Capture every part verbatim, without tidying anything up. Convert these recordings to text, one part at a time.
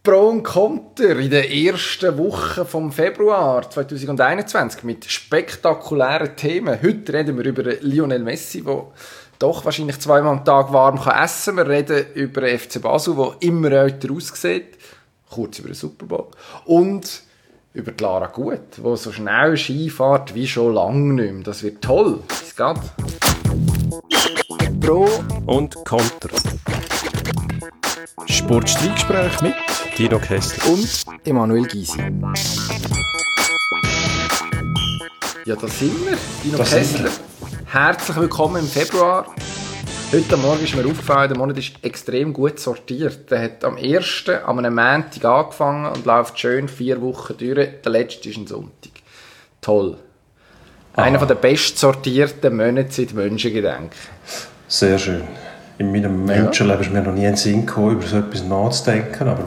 Pro und Contra in der ersten Woche vom Februar zwanzig einundzwanzig mit spektakulären Themen. Heute reden wir über Lionel Messi, der doch wahrscheinlich zweimal am Tag warm kann essen kann. Wir reden über den F C Basel, der immer älter aussieht. Kurz über den Super Bowl. Und über die Lara Gut, die so schnell Ski fährt wie schon lange nicht mehr. Das wird toll. Es geht. Pro und Contra. Sportstreitgespräch mit Dino Kessler und Emanuel Gysi. Ja, da sind wir. Dino das Kessler. Herzlich willkommen im Februar. Heute Morgen ist mir aufgefallen, der Monat ist extrem gut sortiert. Der hat am ersten an einem Montag angefangen und läuft schön vier Wochen durch. Der letzte ist ein Sonntag. Toll. Ah. Einer der best sortierten Monate seit Menschengedenken. Sehr schön. In meinem Menschenleben ist mir noch nie ein Sinn gekommen, über so etwas nachzudenken, aber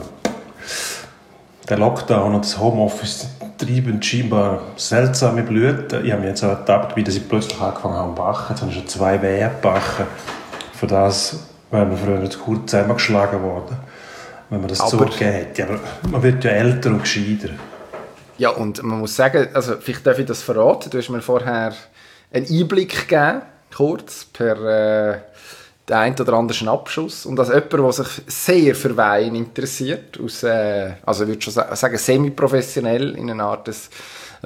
der Lockdown und das Homeoffice treiben scheinbar seltsame Blüten. Ich habe mich jetzt auch ertappt, wie sie plötzlich angefangen haben zu backen. Jetzt haben schon zwei Wehen gebacken. Für das wären wir früher zu kurz zusammengeschlagen worden, wenn man das aber zugegeben hätte. Aber man wird ja älter und gescheiter. Ja, und man muss sagen, also vielleicht darf ich das verraten, du hast mir vorher einen Einblick gegeben, kurz, per äh, den einen oder anderen Schnappschuss. Und als jemand, der sich sehr für Wein interessiert, aus, äh, also ich würde schon sagen, semi-professionell, in einer Art des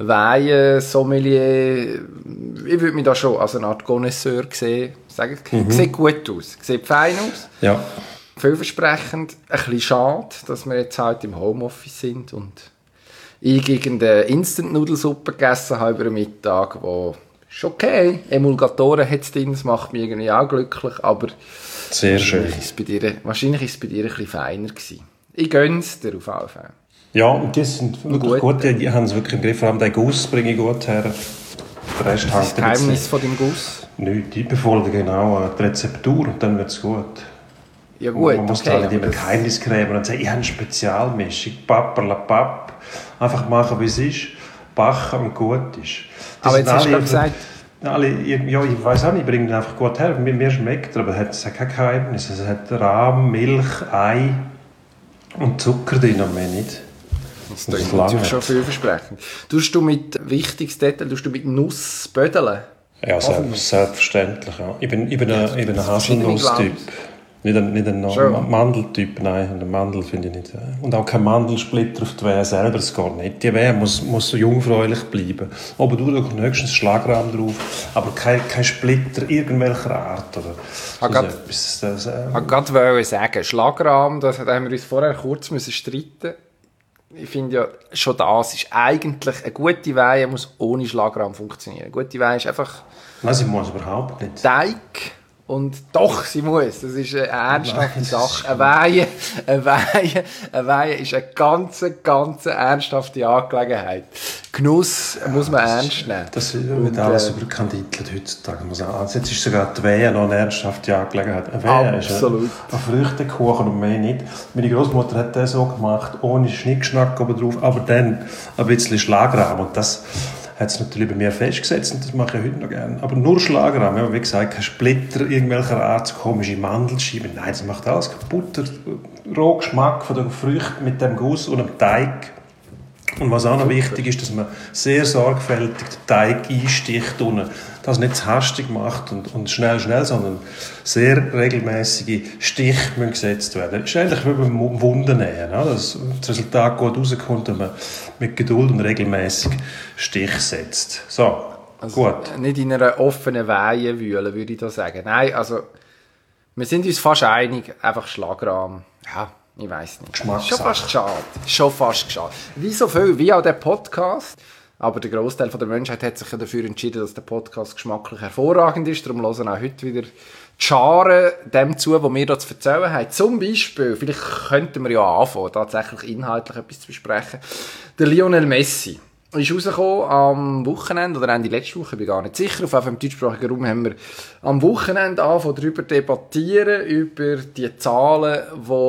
Wein-Sommelier, ich würde mich da schon als eine Art Connoisseur sehen. Sagen, mhm. Sieht gut aus, sieht fein aus. Ja. Vielversprechend. Ein bisschen schade, dass wir jetzt halt im Homeoffice sind und ich irgendeine Instant-Nudelsuppe gegessen habe über den Mittag, wo ist okay. Emulgatoren hat es drin, das macht mich irgendwie auch glücklich, aber sehr schön. Ist es bei dir, wahrscheinlich war es bei dir ein bisschen feiner gewesen. Ich gönne es dir auf alle Fälle. Ja, und die sind wirklich gut, gut. Die, die haben es wirklich im Griff. Vor allem den Guss bringe ich gut her. Der Rest das ist das Geheimnis von dem Guss? Nichts, die befolgen genau die Rezeptur und dann wird es gut. Ja gut, man muss okay, da nicht Geheimnis gräben und sagen, ich habe eine Spezialmischung, papperlapapp. Einfach machen, wie es ist, backen und gut ist. Das aber jetzt hast du gerade gesagt... Alle, ja, ich weiß auch nicht, ich bringe den einfach gut her. Mir, mir schmeckt er, aber es hat kein Geheimnis. Es hat Rahm, Milch, Ei und Zucker drin, und mehr nicht. Das, das ist natürlich schon vielversprechend. Tust du mit, wichtiges Detail, tust du mit Nuss bödeln? Ja, selbst, selbstverständlich. Ja. Ich bin, ich bin ja, ein, ein Haselnuss-Typ. Nicht ein, nicht ein Mandeltyp, nein. Einen Mandel finde ich nicht. Und auch kein Mandelsplitter auf die Wehe selber, das geht nicht. Die Wehe muss, muss so jungfräulich bleiben. Oben durch höchstens Schlagrahmen drauf, aber kein, kein Splitter irgendwelcher Art. Oder ich wollte gerade sagen, Schlagrahmen, das haben wir uns vorher kurz müssen streiten. Ich finde ja, schon das ist eigentlich, eine gute Weihe muss ohne Schlagrahmen funktionieren. Eine gute Weihe ist einfach... Nein, sie muss überhaupt nicht. Teig. Und doch, sie muss. Das ist eine ernsthafte Sache. Eine Weihe, eine Weihe, eine Weihe ist eine ganz, ganz ernsthafte Angelegenheit. Genuss muss man ernst nehmen. Das wird und, alles äh, überkandidelt heutzutage. Also jetzt ist sogar die Weihe noch eine ernsthafte Angelegenheit. Eine Weihe absolut. Ist ein, ein Früchtekuchen und mehr nicht. Meine Großmutter hat das so gemacht, ohne Schnickschnack oben drauf, aber dann ein bisschen Schlagrahmen. Und das hat es natürlich bei mir festgesetzt und das mache ich heute noch gerne. Aber nur Schlagrahmen, ja, wie gesagt, kein Splitter irgendwelcher Art, so komische Mandelscheiben. Nein, das macht alles kaputt. Der rohe Geschmack von den Früchten mit dem Guss und dem Teig. Und was auch noch wichtig ist, dass man sehr sorgfältig den Teig einsticht und das nicht zu hastig macht und, und schnell, schnell, sondern sehr regelmäßige Stiche müssen gesetzt werden. Das ist eigentlich wie beim Wundennähen, dass das Resultat gut rauskommt, wenn man mit Geduld und regelmäßig Stich setzt. So, also gut. Nicht in einer offenen Weihe wühlen, würde ich da sagen. Nein, also wir sind uns fast einig, einfach Schlagrahmen. Ja. Ich weiss nicht. Schon fast schade. Schon fast schade. Wie so viel, wie auch der Podcast. Aber der Großteil der Menschheit hat sich ja dafür entschieden, dass der Podcast geschmacklich hervorragend ist. Darum hören auch heute wieder die Scharen dem zu, was wir hier zu erzählen haben. Zum Beispiel, vielleicht könnten wir ja anfangen, tatsächlich inhaltlich etwas zu besprechen. Der Lionel Messi ist rausgekommen am Wochenende, oder Ende letzte Woche, ich bin gar nicht sicher. Auf jeden Fall im deutschsprachigen Raum haben wir am Wochenende angefangen, darüber debattieren, über die Zahlen,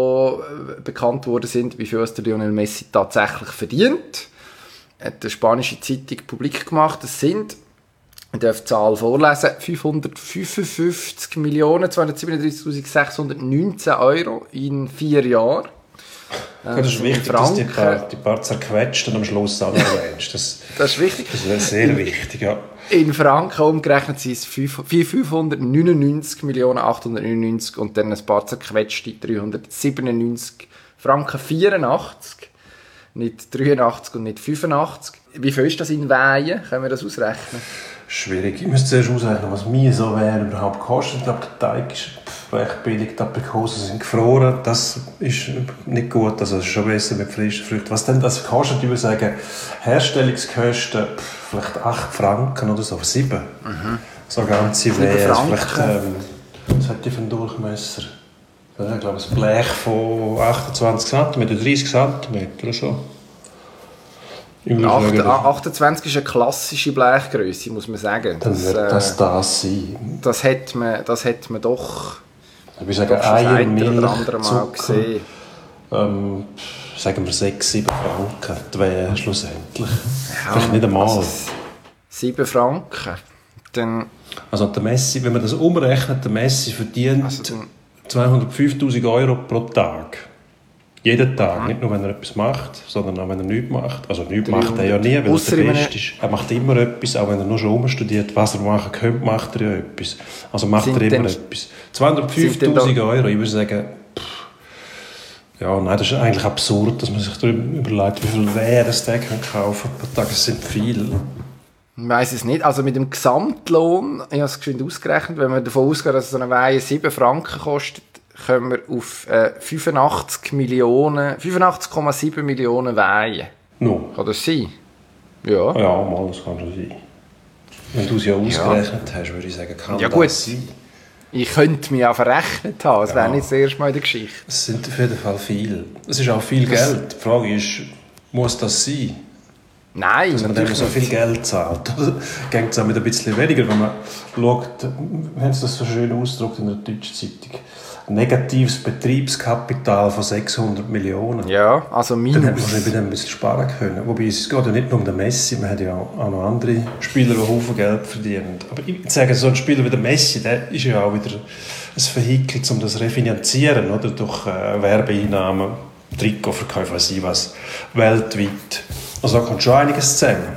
die bekannt worden sind, wie viel der Lionel Messi tatsächlich verdient. Hat eine spanische Zeitung publik gemacht. Das sind, ich darf die Zahl vorlesen, fünfhundertfünfundfünfzig Millionen zweihundertsiebenunddreißigtausendsechshundertneunzehn Euro in vier Jahren. Ja, das ist wichtig, dass die paar, die paar zerquetschten am Schluss auch noch erwähnst. Das, das ist wichtig. Das wäre sehr wichtig, ja. In Franken umgerechnet sind es fünfhundertneunundneunzig Millionen achthundertneunundneunzig und dann ein paar zerquetschte dreihundertsiebenundneunzig Franken vierundachtzig. Nicht dreiundachtzig und nicht fünfundachtzig. Wie viel ist das in Weihen? Können wir das ausrechnen? Schwierig. Ich müsste zuerst ausrechnen, was mir so wäre überhaupt kostet. Ich glaube, der Teig ist recht billig, die Aprikosen sind gefroren. Das ist nicht gut, also es ist schon besser mit frischen Früchten. Was denn das kostet? Ich würde sagen, Herstellungskosten vielleicht acht Franken oder so, sieben. Mhm. So ganze Wehe. Vielleicht, ähm, was hat die für einen Durchmesser? Ich glaube, ein Blech von achtundzwanzig Zentimeter, dreißig Zentimeter oder so. achtundzwanzig ist eine klassische Blechgröße, muss man sagen. Dann das, wird das äh, das sein. Das hat man, das hat man doch, ich würde sagen, Eier, Milch, Mal gesehen. Ähm, sagen wir sechs, sieben Franken, das wäre schlussendlich. Ja, vielleicht nicht einmal. Also sieben Franken. Dann, also der Messi, wenn man das umrechnet, der Messi verdient also zweihundertfünftausend Euro pro Tag. Jeden Tag, mhm. Nicht nur wenn er etwas macht, sondern auch wenn er nichts macht. Also nichts macht er ja nie, weil er der Beste ist. Er macht immer etwas, auch wenn er nur schon umstudiert, was er machen könnte, macht er ja etwas. Also macht sind er immer etwas. zweihundertfünftausend Euro, ich würde sagen, pff, ja, nein, das ist eigentlich absurd, dass man sich darüber überlegt, wie viel wäre es der kann kaufen pro Tag. Das sind viele. Ich weiss es nicht. Also mit dem Gesamtlohn, ich habe es geschwind ausgerechnet, wenn man davon ausgeht, dass so eine Weihe sieben Franken kostet, kommen wir auf äh, fünfundachtzig Millionen, fünfundachtzig Komma sieben Millionen Weihen. No. Kann das sein? Ja. Ja, mal, das kann schon sein. Wenn du es ja ausgerechnet ja. hast, würde ich sagen, kann ja, das gut. sein. Ich könnte mich auch verrechnet haben, das ja. wäre nicht das erste Mal in der Geschichte. Es sind auf jeden Fall viel. Es ist auch viel das Geld. Die Frage ist, muss das sein? Nein, dass man dann so viel Geld zahlt. Geht es auch mit ein bisschen weniger, wenn man schaut, wie haben sie das so schön ausgedrückt in der Deutschen Zeitung, negatives Betriebskapital von sechshundert Millionen. Ja, also minus. Dann hätte man bei dem ein bisschen sparen können. Wobei es geht ja nicht nur um den Messi, man hat ja auch noch andere Spieler, die Haufen Geld verdienen. Aber ich würde sagen, so ein Spieler wie der Messi, der ist ja auch wieder ein Vehikel, um das refinanzieren, oder? Durch äh, Werbeeinnahmen, Trikotverkäufe, weiß ich was, weltweit. Also da kommt schon einiges zusammen.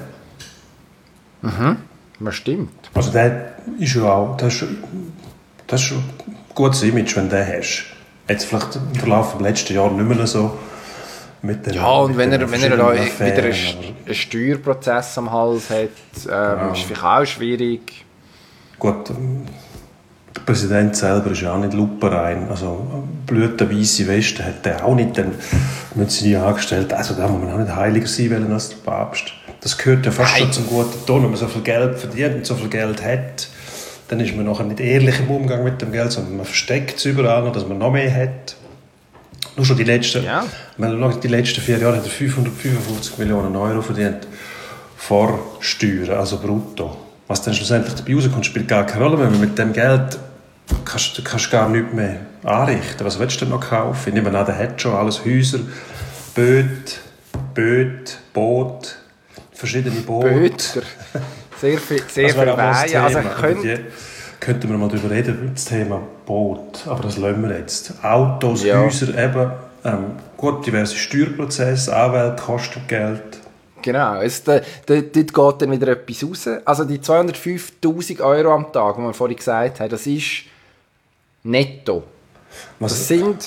Mhm, das stimmt. Also der ist ja auch, das ist, das ist schon ein gutes Image, wenn du den hast. Jetzt vielleicht im Verlauf des letzten Jahres nicht mehr so. Mit den, ja, und wenn er, wenn er da Affären, wieder einen, einen Steuerprozess am Hals hat, ähm, ja. ist es vielleicht auch schwierig. Gut, der Präsident selber ist ja auch nicht lupenrein. Also blütenweisse Weste hat er auch nicht. Dann müssen sie die Angestellten, also da muss man auch nicht heiliger sein wollen als der Papst. Das gehört ja fast schon zum guten Ton. Wenn man so viel Geld verdient und so viel Geld hat, dann ist man nachher nicht ehrlich im Umgang mit dem Geld, sondern man versteckt es überall, dass man noch mehr hat. Nur schon die letzten, ja. die letzten vier Jahre hat er fünfhundertfünfundfünfzig Millionen Euro verdient vor Steuern, also brutto. Was dann schlussendlich dabei rauskommt, spielt gar keine Rolle mehr. Mit dem Geld kannst du kannst gar nichts mehr anrichten. Was willst du denn noch kaufen? Ich nehme an, der hat schon alles. Häuser, Böte, Böte, Boot, verschiedene Boote. Böter. Sehr viel, sehr viel Weihen. Also könnt... Könnten wir mal darüber reden, über das Thema Boot. Aber das lassen wir jetzt. Autos, ja. Häuser, eben, ähm, gut, diverse Steuerprozesse, Anwälte kosten Geld. Genau, es, da, da, dort geht dann wieder etwas raus. Also die zweihundertfünftausend Euro am Tag, die wir vorhin gesagt haben, das ist netto. Was? Das sind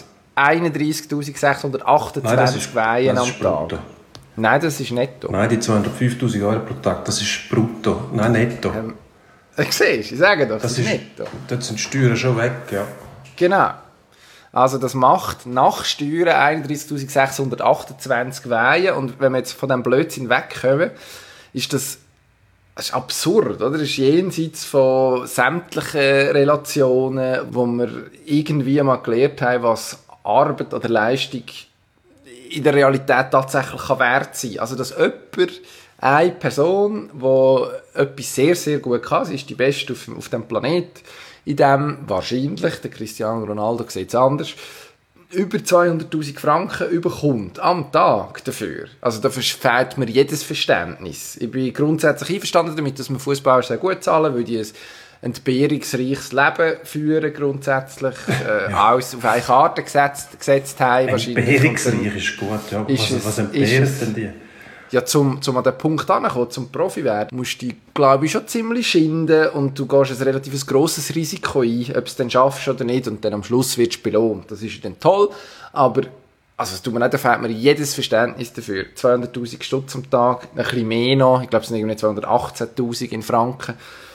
einunddreißigtausendsechshundertachtundzwanzig Weihen am Tag. Brutto. Nein, das ist netto. Nein, die zweihundertfünftausend Euro pro Tag, das ist brutto. Nein, netto. Ähm, Siehst du, ich sage doch, das, das ist netto. Dort sind die Steuern schon weg, ja. Genau. Also das macht nach Steuern einunddreißigtausendsechshundertachtundzwanzig Weihen. Und wenn wir jetzt von diesem Blödsinn wegkommen, ist das, das ist absurd, oder? Das ist jenseits von sämtlichen Relationen, wo wir irgendwie mal gelernt haben, was Arbeit oder Leistung in der Realität tatsächlich wert sein kann. Also dass jemand, eine Person, die etwas sehr, sehr gut kann, sie ist die Beste auf, auf dem Planeten, in dem wahrscheinlich, der Cristiano Ronaldo sieht es anders, über zweihunderttausend Franken überkommt am Tag dafür. Also da fehlt mir jedes Verständnis. Ich bin grundsätzlich einverstanden damit, dass man Fußballer sehr gut zahlen, weil die ein, entbehrungsreiches Leben führen, grundsätzlich, äh, ja. alles auf eine Karte gesetzt, gesetzt haben. Entbehrungsreich ist gut, ja. Ist was, es, was entbehren denn die? Ja, zum, zum an den Punkt heranzukommen, zum Profi werden, musst du dich, glaube ich, schon ziemlich schinden und du gehst ein relativ grosses Risiko ein, ob du es dann schaffst oder nicht, und dann am Schluss wirst du belohnt. Das ist dann toll, aber also es tut mir nicht, da fehlt mir jedes Verständnis dafür. zweihunderttausend Stutz am Tag, ein bisschen mehr noch, ich glaube es sind irgendwie zweihundertachtzehntausend in Franken.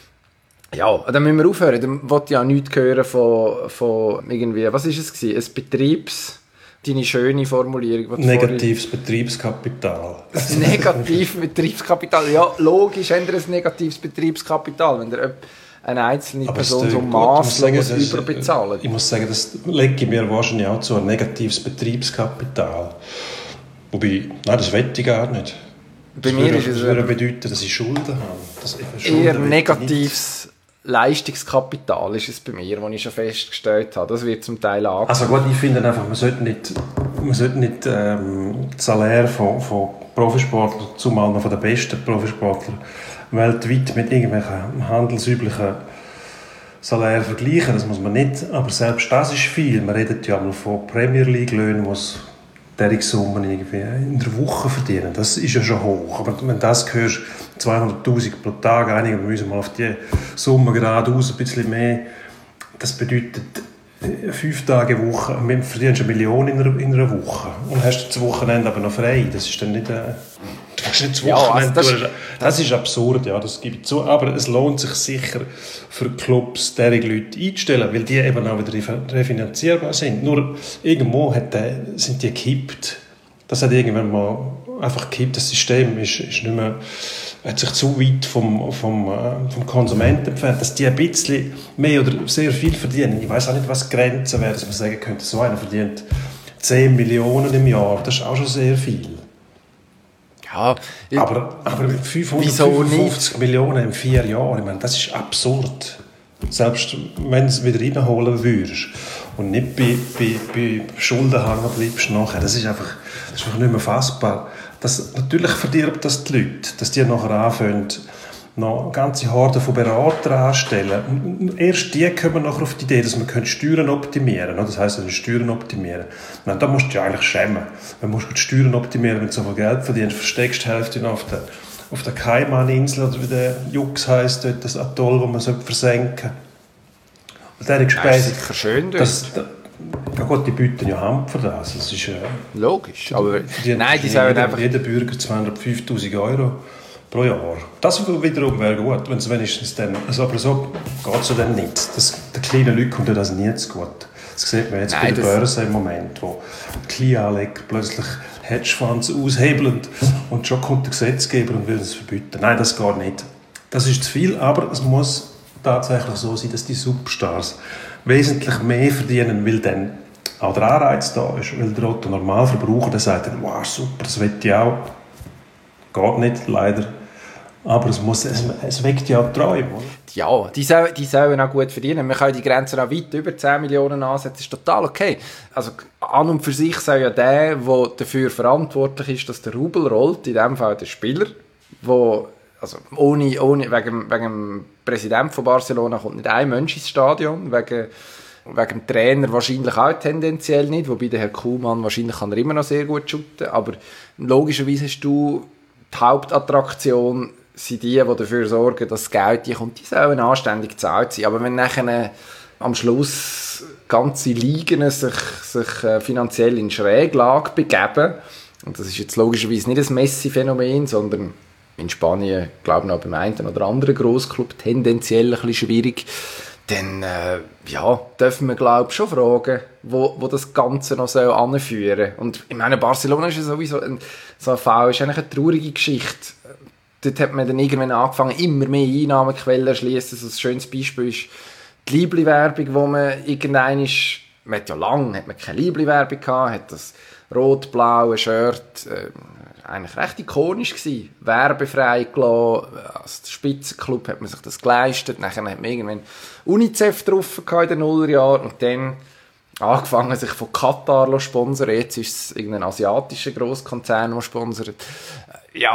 Ja, dann müssen wir aufhören, dann wollte ich ja nichts hören von, von irgendwie, was war es gewesen, ein Betriebs... Deine schöne Formulierung. Negatives Betriebskapital. Ein negatives Betriebskapital. Ja, logisch haben wir ein negatives Betriebskapital, wenn der eine einzelne aber Person so masslos überbezahlt. Ich muss sagen, das lege ich mir wahrscheinlich auch zu, ein negatives Betriebskapital. Wobei, nein, das wette ich gar nicht. Bei das mir würde, ist es das würde bedeuten, dass ich Schulden habe. Das Schulden eher negatives Leistungskapital ist es bei mir, was ich schon festgestellt habe. Das wird zum Teil angefangen. Also gut, ich finde einfach, man sollte nicht, man sollte nicht ähm, das Salär von, von Profisportlern, zumal noch von den besten Profisportlern weltweit mit irgendwelchen handelsüblichen Salären vergleichen. Das muss man nicht. Aber selbst das ist viel. Man redet ja mal von Premier League-Löhnen, die derige Summen irgendwie in der Woche verdienen. Das ist ja schon hoch. Aber wenn du das hörst, zweihunderttausend pro Tag, einige müssen mal auf die Summe geradeaus ein bisschen mehr. Das bedeutet fünf Tage Woche, du verdienst eine Million in einer, in einer Woche und hast das Wochenende aber noch frei. Das ist dann nicht, äh, du hast nicht das Wochenende. Ja, also das, das ist absurd, ja, das gebe ich zu. Aber es lohnt sich sicher für Clubs, derige Leute einzustellen, weil die eben auch wieder refinanzierbar sind. Nur irgendwo hat der, sind die gekippt. Das hat irgendwann mal einfach gekippt. Das System ist, ist nicht mehr, hat sich zu weit vom, vom, vom Konsumenten entfernt, dass die ein bisschen mehr oder sehr viel verdienen. Ich weiß auch nicht, was die Grenzen wären, dass man sagen könnte, so einer verdient zehn Millionen im Jahr. Das ist auch schon sehr viel. Ja, aber, aber fünfhundertfünfundfünfzig Millionen in vier Jahren, ich meine, das ist absurd. Selbst wenn du es wieder reinholen würdest und nicht bei, bei, bei Schulden hängen bleibst nachher, das ist einfach, das ist einfach nicht mehr fassbar. Das, natürlich verdirbt das die Leute, dass die nachher anfangen, noch ganze Horden von Beratern anstellen. Erst die kommen nachher auf die Idee, dass man Steuern optimieren kann. Das heisst, also Steuern optimieren. Meine, da musst du dich eigentlich schämen. Wenn du die Steuern optimieren, wenn du so viel Geld verdienst, versteckst du die Hälfte noch auf der, auf der Kaimaninsel, oder wie der Jux heisst, dort, das Atoll, das man versenken sollte. Und das ist sicher schön dort. Das, ja gut, die bieten ja Hand für das. Das ist, äh, logisch, aber die, nein, die sollen jeder, einfach... Jeder Bürger zweihundertfünftausend Euro pro Jahr. Das wiederum wäre gut, wenn es wenigstens dann... Also, aber so geht es ja dann nicht. Das, den kleinen Leuten kommt das nie zu gut. Das sieht man jetzt nein, bei der Börse im Moment, wo Kleinanleger plötzlich Hedgefonds aushebeln und schon kommt der Gesetzgeber und will es verbieten. Nein, das geht nicht. Das ist zu viel, aber es muss tatsächlich so sein, dass die Superstars wesentlich mehr verdienen, weil dann auch der Anreiz da ist, weil der Otto Normalverbraucher, der sagt dann, wow, super, das will ich auch. Geht nicht, leider. Aber es, muss, es, es weckt ja auch Träume. Ja, die sollen, die sollen auch gut verdienen. Wir können die Grenzen auch weit über zehn Millionen ansetzen, das ist total okay. Also an und für sich soll ja der, der dafür verantwortlich ist, dass der Rubel rollt, in diesem Fall der Spieler, wo, also ohne, ohne, wegen, wegen dem Präsidenten von Barcelona kommt nicht ein Mensch ins Stadion, wegen, wegen dem Trainer wahrscheinlich auch tendenziell nicht, wobei der Herr Kuhlmann wahrscheinlich kann er immer noch sehr gut shooten, aber logischerweise hast du die Hauptattraktion sind die, die dafür sorgen, dass das Geld hier kommt, die sollen anständig gezahlt sein. Aber wenn nachher am Schluss ganze Ligen sich, sich äh, finanziell in Schräglage begeben, und das ist jetzt logischerweise nicht ein Messi-Phänomen, sondern in Spanien, glaube ich, noch beim einen oder anderen Grossclub tendenziell ein bisschen schwierig, dann äh, ja, dürfen wir, glaube ich, schon fragen, wo, wo das Ganze noch so anführen soll. Und ich meine, Barcelona ist ja sowieso ein, so ein Fall, ist eigentlich eine traurige Geschichte. Dort hat man dann irgendwann angefangen, immer mehr Einnahmequellen zu erschliessen. Also ein schönes Beispiel ist die Liebli-Werbung, wo man irgendwann ist, man hat ja lange hat man keine Liebli-Werbung gehabt, hat das rot-blaue Shirt, äh, eigentlich recht ikonisch gewesen, werbefrei gelassen, als Spitzenclub hat man sich das geleistet, nachher hat man irgendwann UNICEF drauf gehabt in den Nullerjahren und dann angefangen, sich von Katar zu sponsern, jetzt ist es irgendein asiatischer Grosskonzern, der sponsert. Ja,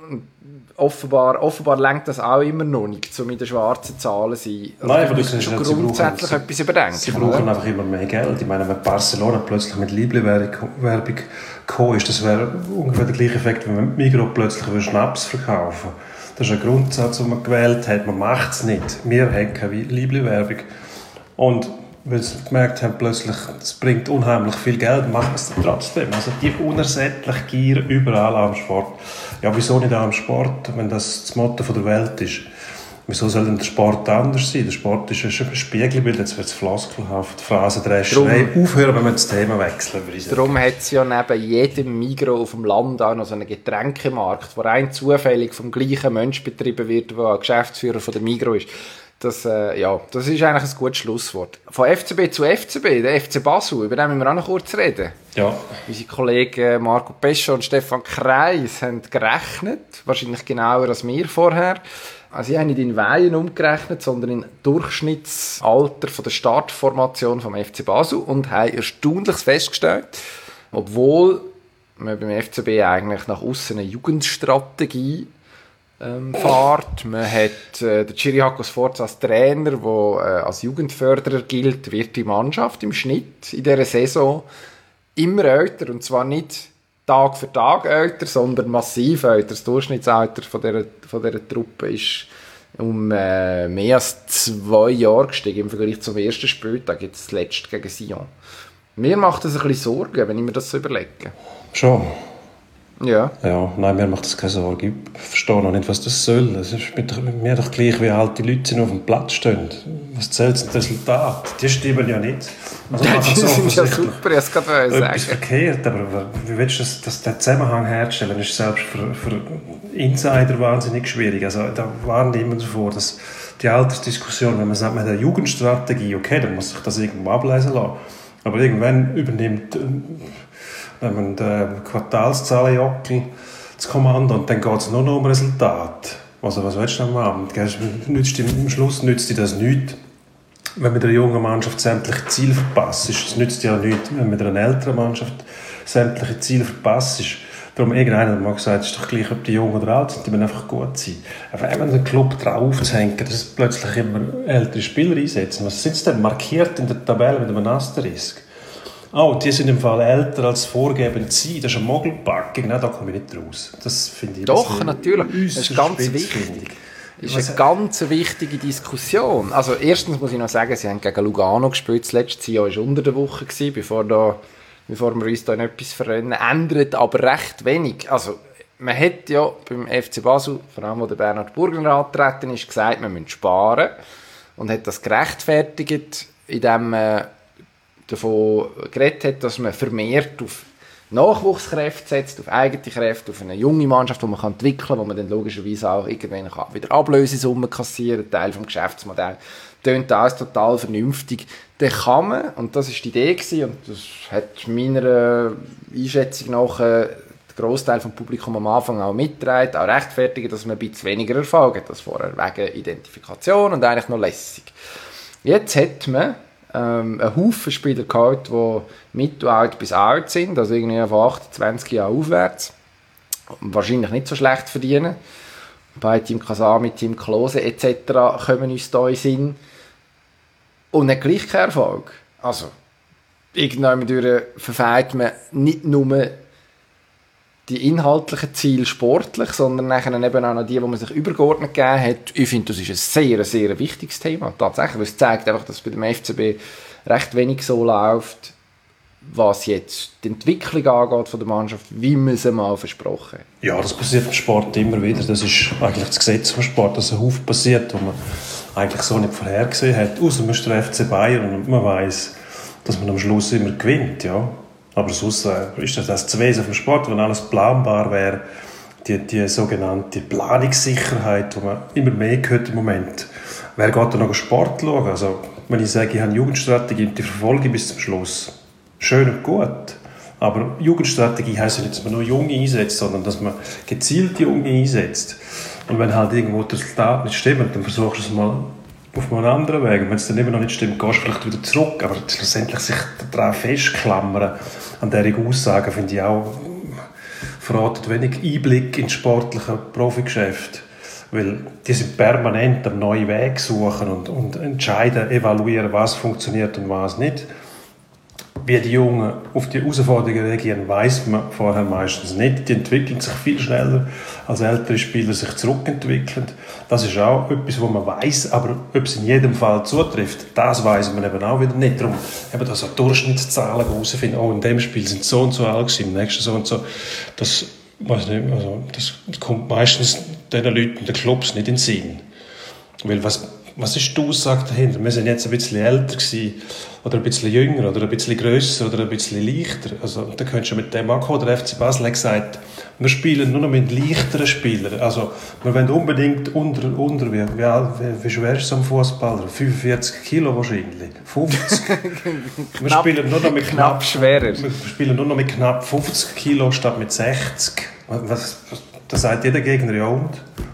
offenbar, offenbar lenkt das auch immer noch nicht, um in den schwarzen Zahlen zu sein. Also Nein, aber das ist schon halt, grundsätzlich brauchen, etwas überdenken. Sie brauchen oder? einfach immer mehr Geld. Ich meine, wenn Barcelona plötzlich mit Liebling-Werbung gekommen ist, das wäre ungefähr der gleiche Effekt, wenn man Migros plötzlich Schnaps verkaufen würde. Das ist ein Grundsatz, den man gewählt hat. Man macht es nicht. Wir haben keine Liebling-Werbung. Und weil sie gemerkt haben, plötzlich, es bringt unheimlich viel Geld, machen wir es dann trotzdem. Also die unersättliche Gier überall am Sport. Ja, wieso nicht auch am Sport, wenn das das Motto der Welt ist? Wieso soll denn der Sport anders sein? Der Sport ist ein Spiegelbild, jetzt wird es floskelhaft, Phrasendrescherei. Aufhören, wenn wir das Thema wechseln. Darum hat es ja neben jedem Migros auf dem Land auch noch so einen Getränkemarkt, wo rein zufällig vom gleichen Mensch betrieben wird, der auch Geschäftsführer von der Migros ist. Das, äh, ja, das ist eigentlich ein gutes Schlusswort. Von F C B zu F C B, der F C Basel, über den müssen wir auch noch kurz reden. Ja. Unsere Kollegen Marco Pesce und Stefan Kreis haben gerechnet, wahrscheinlich genauer als wir vorher. Also sie haben nicht in Weihen umgerechnet, sondern in Durchschnittsalter von der Startformation vom F C Basel und haben Erstaunliches festgestellt, obwohl man beim F C B eigentlich nach aussen eine Jugendstrategie Ähm, fährt. Man hat äh, den Ciriaco Sforza als Trainer, der äh, als Jugendförderer gilt, wird die Mannschaft im Schnitt in dieser Saison immer älter. Und zwar nicht Tag für Tag älter, sondern massiv älter. Das Durchschnittsalter von dieser, von dieser Truppe ist um äh, mehr als zwei Jahre gestiegen im Vergleich zum ersten Spieltag, jetzt zuletzt gegen Sion. Mir macht das ein bisschen Sorgen, wenn ich mir das so überlege. Schon. Ja. Ja, nein, mir macht das keine Sorge. Ich verstehe noch nicht, was das soll. Es ist mit mir doch gleich, wie alte Leute sind auf dem Platz stehen. Was zählt das Resultat? Die stimmen ja nicht. Also, ja, die sind ja super, ich kann es sagen. Etwas verkehrt, aber wie willst du das, das, den Zusammenhang herstellen? Das ist selbst für, für Insider wahnsinnig schwierig. Also, da warnt jemand davor, dass die Altersdiskussion, wenn man sagt, man hat eine Jugendstrategie, okay, dann muss sich das irgendwo ablesen lassen. Aber irgendwann übernimmt wenn man den Quartalszahlenjockel das Kommando und dann geht es nur noch um Resultat. Also was willst du dann machen? Am Schluss nützt dir das nichts, wenn mit einer jungen Mannschaft sämtliche Ziele verpasst. Es nützt dir ja nichts, wenn mit einer älteren Mannschaft sämtliche Ziele verpasst. Darum irgendeiner hat mal gesagt, es ist doch gleich, ob die jung oder alt sind, die müssen einfach gut sein. Aber wenn den Club drauf zu hängen, dass plötzlich immer ältere Spieler einsetzen, was sind sie denn markiert in der Tabelle mit einem Asterisk? Oh, die sind im Fall älter als vorgebend sie. Das ist eine Mogelpackung. Nein, da komme ich nicht raus. Das finde ich Doch, natürlich. Das ist ganz wichtig. Das ist eine ganz wichtige Diskussion. Also erstens muss ich noch sagen, sie haben gegen Lugano gespielt. Das letzte Jahr war unter der Woche, bevor, da, bevor wir uns da in etwas verrennen. Ändert aber recht wenig. Also man hat ja beim F C Basel, vor allem wo der Bernhard Burgner angetreten ist, gesagt, man müsse sparen. Und hat das gerechtfertigt, indem man davon geredet hat, dass man vermehrt auf Nachwuchskräfte setzt, auf eigene Kräfte, auf eine junge Mannschaft, die man kann entwickeln kann, wo man dann logischerweise auch irgendwann kann wieder Ablösesummen kassieren kann, Teil des Geschäftsmodells. Das klingt alles total vernünftig. Dann kann man, und das war die Idee gewesen, und das hat meiner Einschätzung nach äh, der Grossteil des Publikums am Anfang auch mitgetragen, auch rechtfertigen, dass man ein bisschen weniger Erfolg hat als vorher, wegen Identifikation und eigentlich noch lässig. Jetzt hat man ähm, einen Haufen Spieler gehabt, die mittelalt bis alt sind, also irgendwie von achtundzwanzig Jahren aufwärts, und wahrscheinlich nicht so schlecht verdienen. Bei Team Kasami, Team Klose et cetera kommen uns da in Sinn. Und hat gleich keinen Erfolg. Also, irgendwann durch verfehlt man nicht nur die inhaltlichen Ziele sportlich, sondern nachher eben auch noch die, die man sich übergeordnet gegeben hat. Ich finde, das ist ein sehr, sehr wichtiges Thema, tatsächlich, weil es zeigt einfach, dass bei dem F C B recht wenig so läuft, was jetzt die Entwicklung angeht von der Mannschaft, wie man es mal versprochen hat. Ja, das passiert im Sport immer wieder. Das ist eigentlich das Gesetz vom Sport, dass ein Haufen passiert, was man eigentlich so nicht vorhergesehen hat. Außer man ist der F C Bayern und man weiss, dass man am Schluss immer gewinnt, ja. Aber sonst äh, ist das das Wesen vom Sport, wenn alles planbar wäre. Die, die sogenannte Planungssicherheit, die man immer mehr hört im Moment. Wer geht da noch Sport schauen? Also, wenn ich sage, ich habe eine Jugendstrategie und die verfolge bis zum Schluss, schön und gut. Aber Jugendstrategie heisst ja nicht, dass man nur Junge einsetzt, sondern dass man gezielt Junge einsetzt. Und wenn halt irgendwo das Resultat nicht stimmt, dann versuchst du es mal auf einem anderen Weg. Und wenn es dann immer noch nicht stimmt, gehst du vielleicht wieder zurück. Aber schlussendlich sich daran festklammern, an dieser Aussagen, finde ich auch verraten wenig Einblick ins sportliche Profigeschäft. Weil die sind permanent am neuen Weg suchen und, und entscheiden, evaluieren, was funktioniert und was nicht. Wie die Jungen auf die Herausforderungen reagieren, weiss man vorher meistens nicht. Die entwickeln sich viel schneller, als ältere Spieler sich zurückentwickeln. Das ist auch etwas, was man weiss, aber ob es in jedem Fall zutrifft, das weiss man eben auch wieder nicht. Darum eben da so Durchschnittszahlen herausfinden, oh, in dem Spiel sind so und so alt gewesen, im nächsten so und so. Das, weiß nicht, also, das kommt meistens den Leuten in den Clubs nicht in den Sinn. Weil was, was ist die Aussage dahinter? Wir sind jetzt ein bisschen älter gewesen, oder ein bisschen jünger, oder ein bisschen grösser, oder ein bisschen leichter. Also, da könntest du mit dem ankommen. Der F C Basel hat gesagt, wir spielen nur noch mit leichteren Spielern. Also, wir wollen unbedingt unter, unter wie, wie, wie schwer ist so ein Fußballer? fünfundvierzig Kilo wahrscheinlich. fünfzig. wir knapp, spielen nur noch mit knapp, knapp schwerer. Wir spielen nur noch mit knapp fünfzig Kilo statt mit sechzig. Was, was, da sagt jeder Gegner, ja und?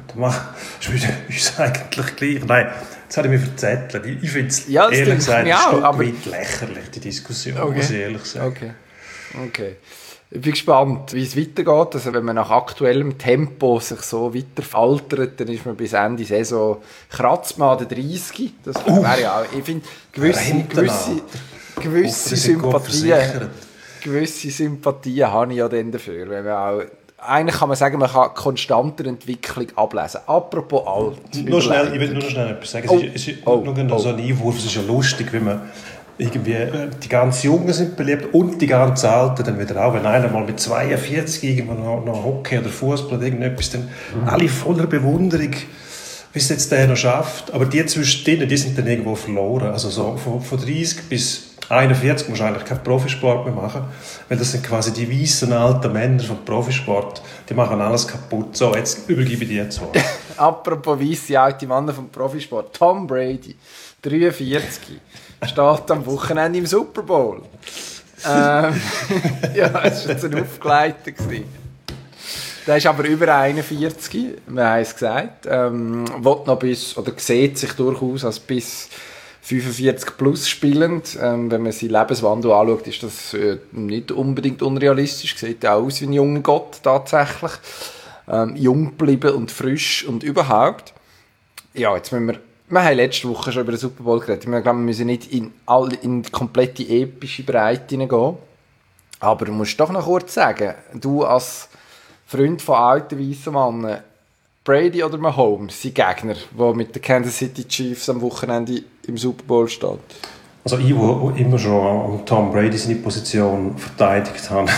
Das ist uns eigentlich gleich. Nein, jetzt habe ich mich verzettelt. Ich, ich finde es ja, ehrlich gesagt ein Stück aber weit lächerlich, die Diskussion, okay. muss ich ehrlich sagen. Okay. Okay. Ich bin gespannt, wie es weitergeht. Also wenn man nach aktuellem Tempo sich so weiter veraltert, dann ist man bis Ende Saison kratzt man an den dreißig. Das wäre ja auch, ich finde, gewisse, gewisse, gewisse Sympathien, gewisse Sympathien habe ich ja dann dafür. Wenn man auch, eigentlich kann man sagen, man kann konstanter Entwicklung ablesen. Apropos alt. Nur schnell, ich will nur schnell etwas sagen. Oh. Es ist Oh. nur oh. so ein Einwurf, es ist ja lustig, wenn man irgendwie, die ganz Jungen sind beliebt und die ganz Alten dann wieder auch. Wenn einer mal mit zweiundvierzig irgendwo noch, noch Hockey oder Fußball oder irgendetwas, dann mhm. alle voller Bewunderung, wie es jetzt der noch schafft. Aber die zwischen denen, die sind dann irgendwo verloren. Also so von, von dreißig bis einundvierzig musst du eigentlich keinen Profisport mehr machen, weil das sind quasi die weißen alten Männer vom Profisport, die machen alles kaputt. So, jetzt übergebe ich dir jetzt Wort. Apropos weisse alte Männer vom Profisport, Tom Brady, dreiundvierzig, steht am Wochenende im Super Bowl. ähm, ja, das war jetzt ein Aufgeleiter. Der ist aber über einundvierzig, wir haben es gesagt, ähm, will noch bis, oder sieht sich durchaus als bis fünfundvierzig plus spielend. Ähm, wenn man seinen Lebenswandel anschaut, ist das äh, nicht unbedingt unrealistisch. Sieht ja auch aus wie ein junger Gott tatsächlich. Ähm, jung geblieben und frisch und überhaupt. Ja, jetzt müssen wir, wir haben letzte Woche schon über den Super Bowl geredet. Ich glaube, wir müssen nicht in, all, in die komplette epische Breite hineingehen. Aber du musst doch noch kurz sagen, du als Freund von alten weißen Männern, Brady oder Mahomes, sein Gegner, der mit den Kansas City Chiefs am Wochenende im Super Bowl steht? Also ich, der immer schon Tom Brady seine Position verteidigt habe.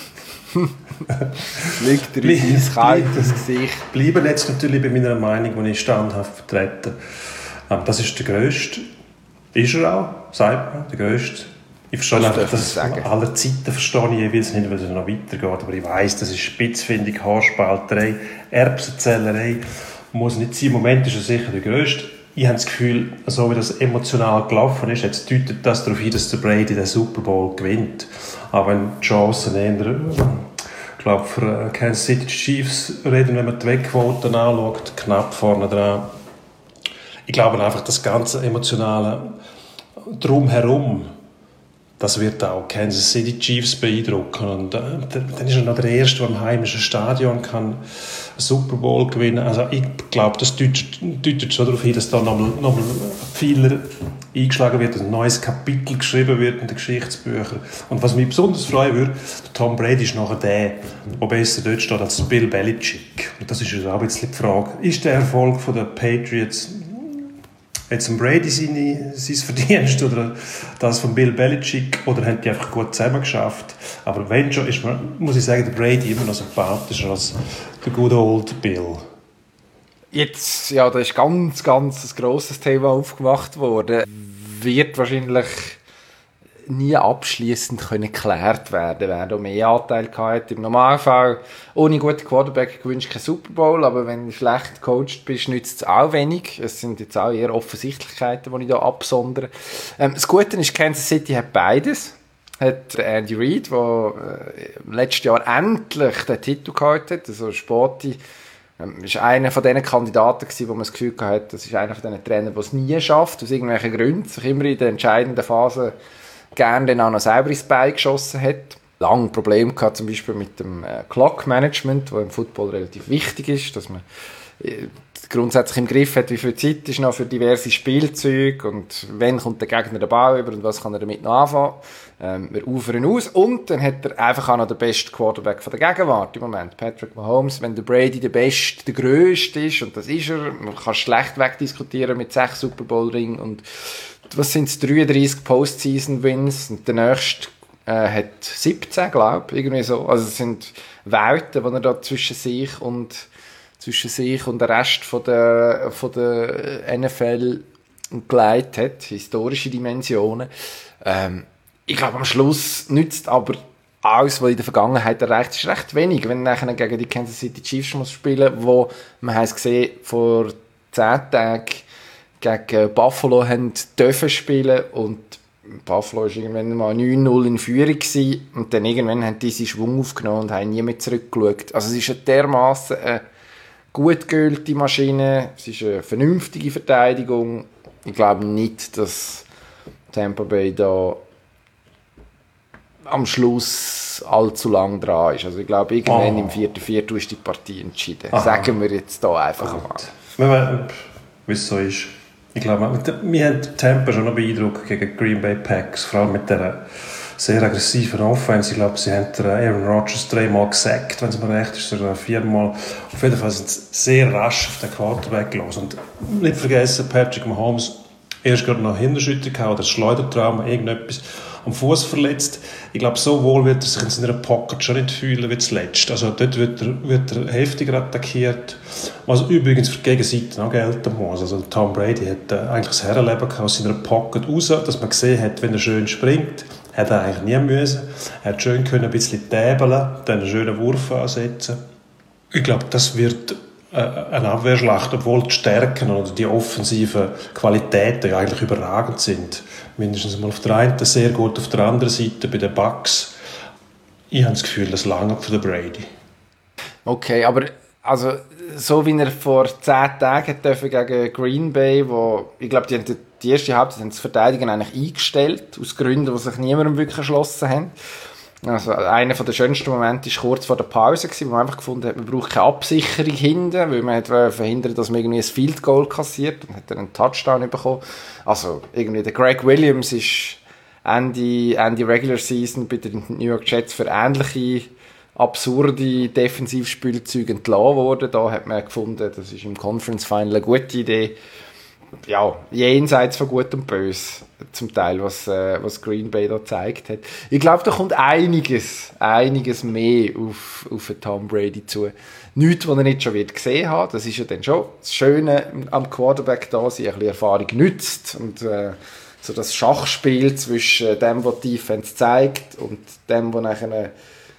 Liegt dir in dein kaltes Gesicht. Bleibe jetzt natürlich bei meiner Meinung, die ich standhaft vertrete. Das ist der Grösste. Ist er auch, sagt man, der Grösste. Ich verstehe das einfach, dass aller Zeiten verstehe ich jeweils nicht, weil es noch weitergeht. Aber ich weiss, das ist Spitzfindung, Haarspalterei, Erbsenzählerei. Muss nicht sein. Im Moment ist er sicher der Grösste. Ich habe das Gefühl, so wie das emotional gelaufen ist, jetzt deutet das darauf hin, dass der Brady den Super Bowl gewinnt. Aber wenn die Chancen eher, ich glaube, für Kansas City Chiefs reden, wenn man die Wegquoten anschaut, knapp vorne dran. Ich glaube einfach, das ganze emotionale Drumherum, das wird auch Kansas City Chiefs beeindrucken. Und äh, dann ist er noch der Erste, der im heimischen Stadion kann einen Super Bowl gewinnen kann. Also ich glaube, das deutet, deutet schon darauf hin, dass da nochmal noch mal Pfeiler eingeschlagen wird, ein neues Kapitel geschrieben wird in den Geschichtsbüchern. Und was mich besonders freuen würde, der Tom Brady ist nachher der, der besser dort steht als Bill Belichick. Und das ist ja auch ein bisschen die Frage. Ist der Erfolg der Patriots jetzt ein Brady seine, sein Verdienst oder das von Bill Belichick, oder haben die einfach gut zusammen geschafft? Aber wenn schon, ist man, muss ich sagen, der Brady immer noch sympathischer als der good old Bill. Jetzt, ja, da ist ganz, ganz ein grosses Thema aufgemacht worden. Wird wahrscheinlich nie abschliessend geklärt werden, wer da mehr Anteil hat. Im Normalfall, ohne guten Quarterback gewünscht kein Super Bowl, aber wenn du schlecht gecoacht bist, nützt es auch wenig. Es sind jetzt auch eher Offensichtlichkeiten, die ich da absondere. Ähm, das Gute ist, Kansas City hat beides. Hat Andy Reid, der äh, letztes Jahr endlich den Titel gehabt hat, also Sporty, ähm, ist einer von diesen Kandidaten gewesen, wo man das Gefühl hatte, das ist einer von diesen Trainern, der es nie schafft, aus irgendwelchen Gründen, sich immer in der entscheidenden Phase gerne dann auch noch selber ins Bein geschossen hat. lange Probleme gehabt, zum Beispiel mit dem äh, Clock-Management, das im Football relativ wichtig ist, dass man äh, grundsätzlich im Griff hat, wie viel Zeit ist noch für diverse Spielzeuge und wann kommt der Gegner den Ball über und was kann er damit noch anfangen. Ähm, wir ufern aus und dann hat er einfach auch noch den besten Quarterback von der Gegenwart im Moment, Patrick Mahomes. Wenn der Brady der Beste, der Grösste ist, und das ist er, man kann schlecht wegdiskutieren mit sechs Super Bowl-Ringen und was sind es, dreiunddreissig Postseason-Wins und der nächste äh, hat siebzehn, glaube ich, irgendwie so. Also es sind Welten, die er da zwischen sich und zwischen sich und der Rest von der, von der N F L geleitet hat, historische Dimensionen. Ähm, ich glaube, am Schluss nützt aber alles, was in der Vergangenheit erreicht ist, recht wenig. Wenn du nachher gegen die Kansas City Chiefs muss spielen, wo, man hat es gesehen, vor zehn Tagen gegen Buffalo haben dürfen spielen und Buffalo war irgendwann mal neun null in Führung gewesen, und dann irgendwann haben die seinen Schwung aufgenommen und haben nie mehr zurückgeschaut. Also es ist eine dermassen eine gut geölte Maschine, es ist eine vernünftige Verteidigung. Ich glaube nicht, dass Tampa Bay da am Schluss allzu lang dran ist. Also ich glaube, irgendwann oh. im vierten Viertel ist die Partie entschieden. Aha. Sagen wir jetzt da einfach mal. Wie es so ist. Ich glaube, wir haben Tampa schon noch beeindruckt gegen Green Bay Packers, vor allem mit dieser sehr aggressiven Offense. Ich glaube, sie haben Aaron Rodgers dreimal gesackt, wenn es mir recht ist, sogar viermal. Auf jeden Fall sind sie sehr rasch auf den Quarterback los. Und nicht vergessen, Patrick Mahomes erst gerade noch Hinterschüttung gehabt, oder Schleudertrauma, irgendetwas am Fuß verletzt. Ich glaube, so wohl wird er sich in seiner Pocket schon nicht fühlen wie zuletzt. Also dort wird er, wird er heftiger attackiert, was übrigens für die Gegenseite auch gelten muss. Also Tom Brady hat äh, eigentlich das Herrenleben aus seiner Pocket raus, dass man gesehen hat, wenn er schön springt, hat er eigentlich nie müssen. Er hat schön können ein bisschen täbeln, dann einen schönen Wurf ansetzen. Ich glaube, das wird eine Abwehrschlacht, obwohl die Stärken oder die offensiven Qualitäten ja eigentlich überragend sind. Mindestens mal auf der einen sehr gut, auf der anderen Seite bei den Bucks. Ich habe das Gefühl, das lange für den Brady. Okay, aber also, so wie er vor zehn Tagen gegen Green Bay, wo ich glaube, die, die erste Halbzeit haben das Verteidigen eigentlich eingestellt, aus Gründen, die sich niemandem wirklich erschlossen haben. Also einer der schönsten Momente war kurz vor der Pause, wo man einfach gefunden hat, man braucht keine Absicherung hinten, weil man hat verhindert, dass man irgendwie ein Field Goal kassiert, und hat dann einen Touchdown bekommen. Also irgendwie der Greg Williams ist Ende, Ende Regular Season bei den New York Jets für ähnliche absurde Defensivspielzeuge entlassen worden. Da hat man gefunden, das ist im Conference Final eine gute Idee. Ja, jenseits von Gut und Böse, zum Teil, was, äh, was Green Bay da gezeigt hat. Ich glaube, da kommt einiges, einiges mehr auf, auf Tom Brady zu. Nichts, was er nicht schon wird gesehen hat. Das ist ja dann schon das Schöne am Quarterback da, sie ein bisschen Erfahrung nützt und äh, so das Schachspiel zwischen dem, was die Defense zeigt, und dem, was nachher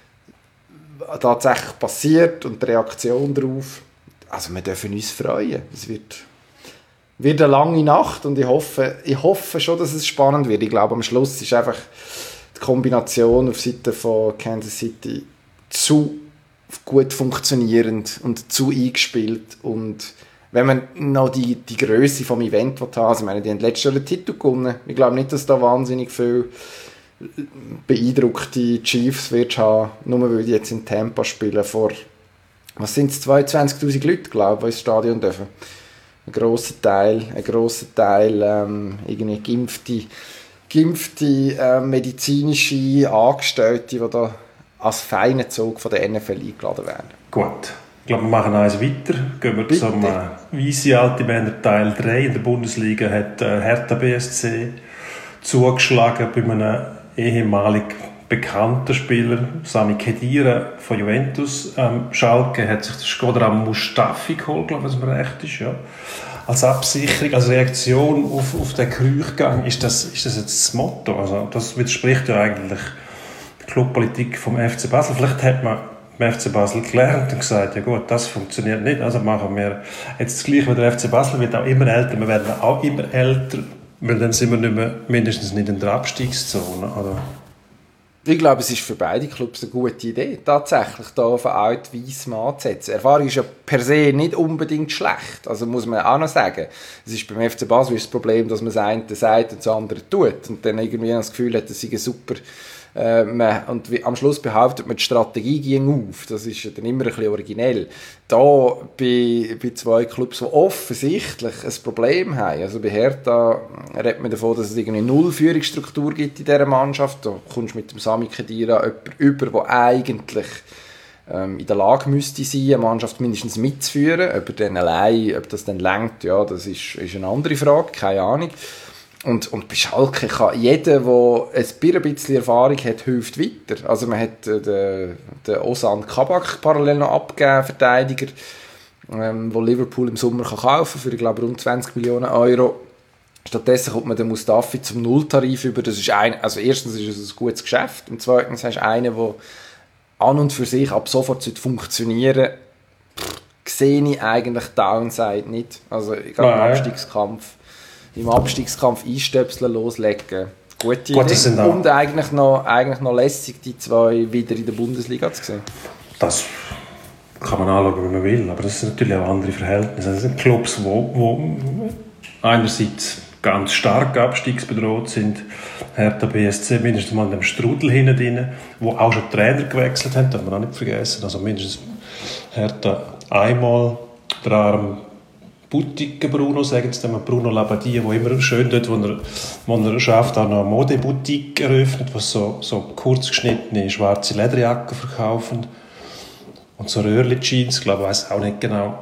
tatsächlich passiert und die Reaktion darauf. Also wir dürfen uns freuen. Es wird wird eine lange Nacht, und ich hoffe, ich hoffe schon, dass es spannend wird. Ich glaube, am Schluss ist einfach die Kombination auf Seite von Kansas City zu gut funktionierend und zu eingespielt. Und wenn man noch die, die Grösse vom Event haben, also ich meine, die haben letztes Jahr den Titel gewonnen. Ich glaube nicht, dass da wahnsinnig viel beeindruckte Chiefs wird haben, nur weil die jetzt in Tampa spielen vor, was sind es, zweiundzwanzigtausend Leute, glaube ich, die ins Stadion dürfen. Ein grosser Teil, ein grosser Teil ähm, irgendwie geimpfte, geimpfte äh, medizinische Angestellte, die da als feinen Zug von der N F L eingeladen werden. Gut, ich glaube, wir machen eins weiter. Gehen wir Bitte. zum äh, Weisse alte Männer Teil drei. In der Bundesliga hat äh, Hertha B S C zugeschlagen bei einem ehemaligen bekannten Spieler, Sami Khedira von Juventus. Ähm, Schalke hat sich den Shkodran Mustafi geholt, glaube ich, wenn es mir recht ist. Ja. Als Absicherung, als Reaktion auf, auf den Kreuchgang, ist das, ist das jetzt das Motto? Also, das widerspricht ja eigentlich der Clubpolitik vom F C Basel. Vielleicht hat man beim F C Basel gelernt und gesagt, ja gut, das funktioniert nicht, also machen wir jetzt das Gleiche wie der F C Basel, wird auch immer älter, wir werden auch immer älter, weil dann sind wir nicht mehr, mindestens nicht in der Abstiegszone, oder? Ich glaube, es ist für beide Clubs eine gute Idee, tatsächlich da auf einen alten weissen Mann zu setzen. Erfahrung ist ja per se nicht unbedingt schlecht, also muss man auch noch sagen. Es ist beim F C Basel das Problem, dass man das eine sagt und das andere tut und dann irgendwie das Gefühl hat, das sei eine super Äh, man, und wie, am Schluss behauptet man, die Strategie ging auf. Das ist dann immer ein bisschen originell. Da bei, bei zwei Clubs, die offensichtlich ein Problem haben, also bei Hertha redet man davon, dass es irgendwie null Führungsstruktur gibt in dieser Mannschaft. Da kommst du mit dem Sami Khedira jemand über, der eigentlich ähm, in der Lage müsste sein, eine Mannschaft mindestens mitzuführen. Ob er dann allein, ob das dann reicht, ja, das ist, ist eine andere Frage, keine Ahnung. Und, und bei Schalke kann jeder, der ein bisschen Erfahrung hat, hilft weiter. Also man hat äh, den, den Ozan Kabak parallel noch abgegeben, Verteidiger, ähm, wo Liverpool im Sommer kann kaufen für, ich glaube, rund zwanzig Millionen Euro. Stattdessen kommt man den Mustafi zum Nulltarif über. Das ist ein, also erstens ist es ein gutes Geschäft und zweitens hast du einen, der an und für sich ab sofort funktionieren sollte. Sehe ich eigentlich Downside nicht. Also ich glaube, im Abstiegskampf im Abstiegskampf einstöpseln, loslegen. Gute Gut, Idee. Und eigentlich noch, eigentlich noch lässig, die zwei wieder in der Bundesliga zu sehen. Das kann man anschauen, wie man will, aber das sind natürlich auch andere Verhältnisse. Das sind Clubs, die wo, wo einerseits ganz stark abstiegsbedroht sind. Hertha B S C mindestens mal in dem Strudel hinten drin, wo auch schon Trainer gewechselt haben, darf man auch nicht vergessen. Also mindestens Hertha einmal der Arm Boutique Bruno, sagen sie dem, Bruno Labbadia, der immer schön dort, wo er, wo er schafft, auch noch eine Modeboutique eröffnet, wo so, so kurzgeschnittene schwarze Lederjacken verkaufen und so Röhrli-Jeans, ich glaube, ich weiss auch nicht genau.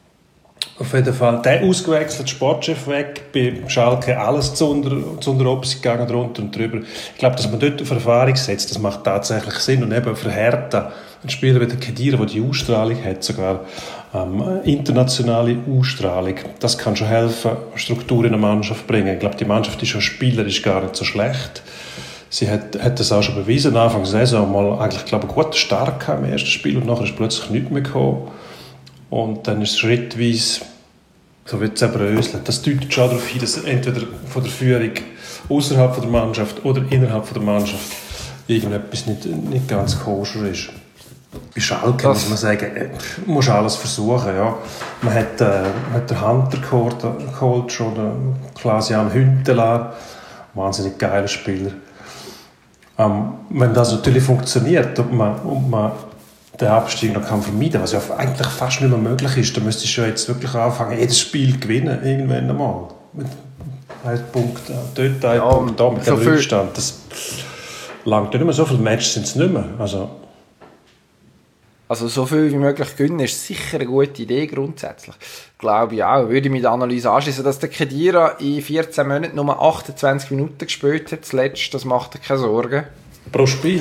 Auf jeden Fall, der ausgewechselt, Sportchef weg, bei Schalke alles zu unter, zu unter Obst gegangen, drunter und drüber. Ich glaube, dass man dort auf Erfahrung setzt, das macht tatsächlich Sinn. Und eben für Hertha, ein Spieler wie der Khedira, der die Ausstrahlung hat, sogar ähm, internationale Ausstrahlung, das kann schon helfen, Struktur in eine Mannschaft bringen. Ich glaube, die Mannschaft ist schon spielerisch gar nicht so schlecht. Sie hat, hat das auch schon bewiesen, Anfang der Saison mal eigentlich, glaube ich, gut stark im ersten Spiel und nachher ist plötzlich nichts mehr gekommen. Und dann ist es schrittweise, so wird es zerbröselt. Das deutet schon darauf hin, dass entweder von der Führung außerhalb der Mannschaft oder innerhalb der Mannschaft irgendetwas nicht, nicht ganz koscher ist. Bei Schalke das muss man sagen, man muss alles versuchen. Ja. Man hat, äh, man hat den Hunter geholt, geholt schon, den Klaas-Jan Hüntelar, wahnsinnig geiler Spieler. Ähm, wenn das natürlich funktioniert und man, und man den Abstieg noch kann vermeiden kann, was ja eigentlich fast nicht mehr möglich ist, dann müsstest du ja jetzt wirklich anfangen, jedes Spiel gewinnen, irgendwann einmal. Mit einem Punkt, dort ein ja, Punkt, da mit so dem Rückstand. Das langt nicht mehr, so viele Matches sind es nicht mehr. Also, also so viel wie möglich gewinnen ist sicher eine gute Idee grundsätzlich. Glaube ich auch. Würde ich mit der Analyse anschließen, dass der Khedira in vierzehn Monaten nur achtundzwanzig Minuten gespielt hat, zuletzt, das macht dir keine Sorgen. Pro Spiel?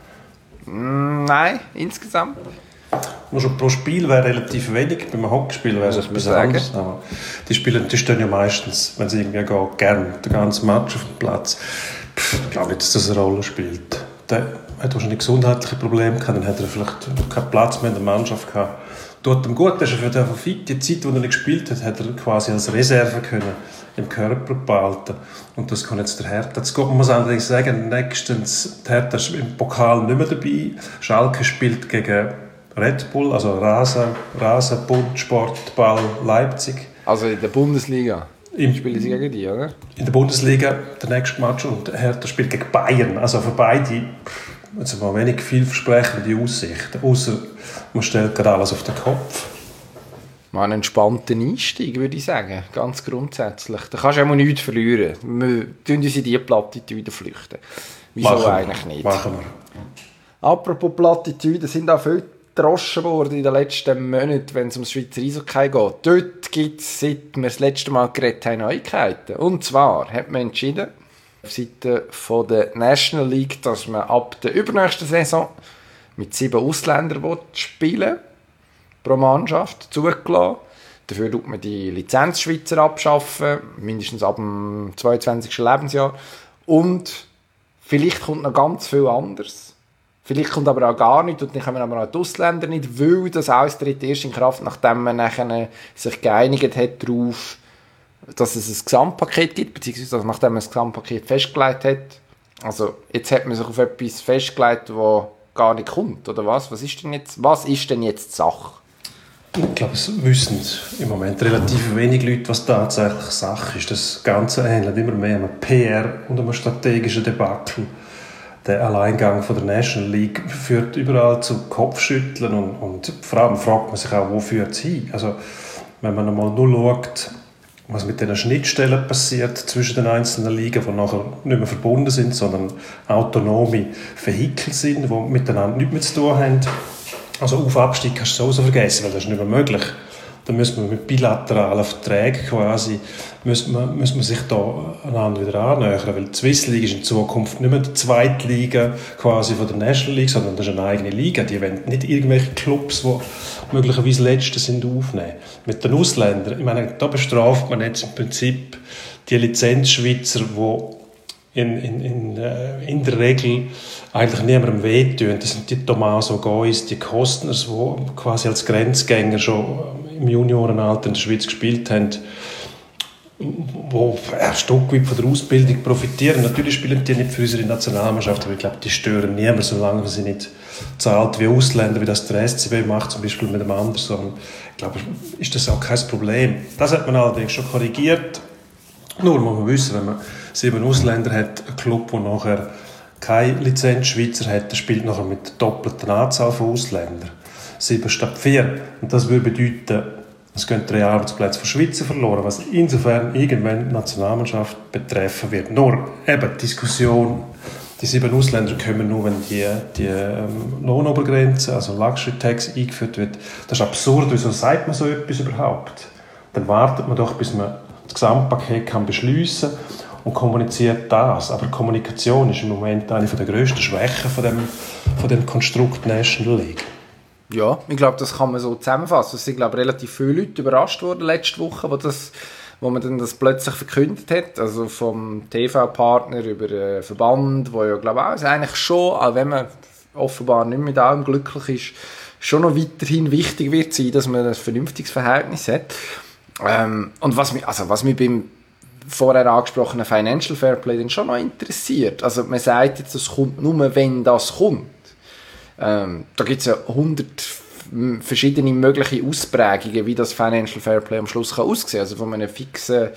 Nein, insgesamt. Nur schon pro Spiel wäre relativ wenig. Bei einem Hockeyspiel wäre es etwas anderes. Aber die Spieler die stehen ja meistens, wenn sie irgendwie gehen, gerne den ganzen Match auf dem Platz. Pff, ich glaube nicht, dass das eine Rolle spielt. Der hat wahrscheinlich gesundheitliche Probleme gehabt, dann hat er vielleicht keinen Platz mehr in der Mannschaft gehabt. Tut ihm gut, dass er für den fit, die Zeit, die er nicht gespielt hat, hat er quasi als Reserve können im Körper behalten. Und das kann jetzt der Hertha. Jetzt muss man allerdings sagen, nächstens, der Hertha ist im Pokal nicht mehr dabei. Schalke spielt gegen Red Bull, also Rasen, Rasen, Bund, Sportball Leipzig. Also in der Bundesliga? Im, spielen sie gegen die, oder? In der Bundesliga, der nächste Match, und Hertha spielt gegen Bayern. Also für beide also mal wenig vielversprechende Aussichten. Außer man stellt gerade alles auf den Kopf. Mal einen entspannten Einstieg, würde ich sagen. Ganz grundsätzlich. Da kannst du auch mal nichts verlieren. Wir flüchten uns in diese Plattitüden flüchten. Wieso machen eigentlich nicht? Machen wir. Apropos Plattitüden, sind auch viele gedroschen worden in den letzten Monaten, wenn es um das Schweizer Eishockey geht. Dort gibt es, seit wir das letzte Mal geredet haben, Neuigkeiten. Und zwar hat man entschieden, auf Seite von der National League, dass man ab der übernächsten Saison mit sieben Ausländern spielen will, pro Mannschaft zugelassen. Dafür tut man die Lizenzschweizer abschaffen, mindestens ab dem zweiundzwanzigsten Lebensjahr. Und vielleicht kommt noch ganz viel anderes. Vielleicht kommt aber auch gar nichts und dann kommen aber auch die Ausländer nicht, weil das alles tritt erst in Kraft, nachdem man nachher sich geeinigt hat darauf, dass es ein Gesamtpaket gibt, beziehungsweise nachdem man das Gesamtpaket festgelegt hat. Also jetzt hat man sich auf etwas festgelegt, das gar nicht kommt, oder was? Was ist denn jetzt, was ist denn jetzt die Sache? Ich glaube, es wissen im Moment relativ wenig Leute, was tatsächlich Sache ist. Das Ganze ähnelt immer mehr einem P R und einem strategischen Debakel. der Alleingang von der National League führt überall zu Kopfschütteln und, und vor allem fragt man sich auch, wo führt es hin? Also, wenn man einmal nur schaut, was mit den Schnittstellen passiert zwischen den einzelnen Ligen, die nachher nicht mehr verbunden sind, sondern autonome Vehikel sind, die miteinander nichts mehr zu tun haben. Also auf Abstieg kannst du sowieso vergessen, weil das ist nicht mehr möglich. Da müssen wir mit bilateralen Verträgen quasi, müssen wir, müssen wir sich da einander wieder annähern, weil die Swiss League ist in Zukunft nicht mehr die zweite Liga quasi von der National League, sondern das ist eine eigene Liga. Die wollen nicht irgendwelche Clubs, die möglicherweise Letzte sind, aufnehmen. Mit den Ausländern, ich meine, da bestraft man jetzt im Prinzip die Lizenzschweizer, die in, in, in, in der Regel eigentlich niemandem wehtun. Das sind die Tommaso Gois, die Kostners, die quasi als Grenzgänger schon im Juniorenalter in der Schweiz gespielt haben, die ein Stück weit von der Ausbildung profitieren. Natürlich spielen die nicht für unsere Nationalmannschaft, aber ich glaube, die stören niemanden, solange sie nicht zahlt wie Ausländer, wie das der S C B macht, zum Beispiel mit einem Anderson. Ich glaube, ist das auch kein Problem. Das hat man allerdings schon korrigiert. Nur muss man wissen, wenn man sieben Ausländer hat, ein Club, der nachher keine Lizenzschweizer hat, der spielt nachher mit der doppelten Anzahl von Ausländern. Sieben statt vier. Und das würde bedeuten, es gehen drei Arbeitsplätze von Schweizer verloren, was insofern irgendwann die Nationalmannschaft betreffen wird. Nur eben die Diskussion, die sieben Ausländer kommen nur, wenn die, die ähm, Lohnobergrenze, also Luxury Tax, eingeführt wird. Das ist absurd. Wieso sagt man so etwas überhaupt? Dann wartet man doch, bis man das Gesamtpaket kann beschliessen und kommuniziert das. Aber Kommunikation ist im Moment eine der grössten Schwächen von dem, von dem Konstrukt National League. Ja, ich glaube, das kann man so zusammenfassen. Es sind, glaube ich, relativ viele Leute überrascht worden letzte Woche, wo, das, wo man dann das plötzlich verkündet hat. Also vom T V-Partner über den Verband, wo ja, glaube ich, auch, also eigentlich schon, auch wenn man offenbar nicht mit allem glücklich ist, schon noch weiterhin wichtig wird sein, dass man ein vernünftiges Verhältnis hat. Ähm, und was mich, also was mich beim vorher angesprochenen Financial Fairplay dann schon noch interessiert, also man sagt jetzt, es kommt nur, wenn das kommt. Ähm, da gibt es ja hundert verschiedene mögliche Ausprägungen, wie das Financial Fairplay am Schluss kann aussehen kann. Also von einem fixen,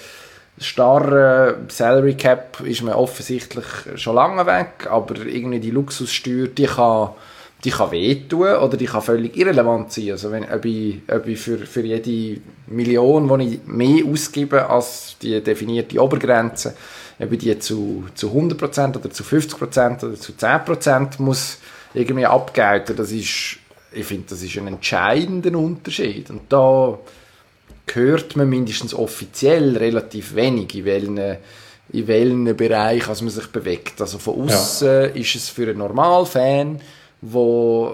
starren Salary Cap ist man offensichtlich schon lange weg, aber irgendwie die Luxussteuer, die kann, die kann wehtun oder die kann völlig irrelevant sein. Also wenn, ob ich, ob ich für, für jede Million, die ich mehr ausgebe als die definierte Obergrenze, ob ich die zu, zu hundert Prozent oder zu fünfzig Prozent oder zu zehn Prozent muss irgendwie abgelten, das ist, ich finde, das ist ein entscheidender Unterschied. Und da hört man mindestens offiziell relativ wenig, in welchen, in welchen Bereich also man sich bewegt. Also von außen ja. ist es für einen Normalfan, der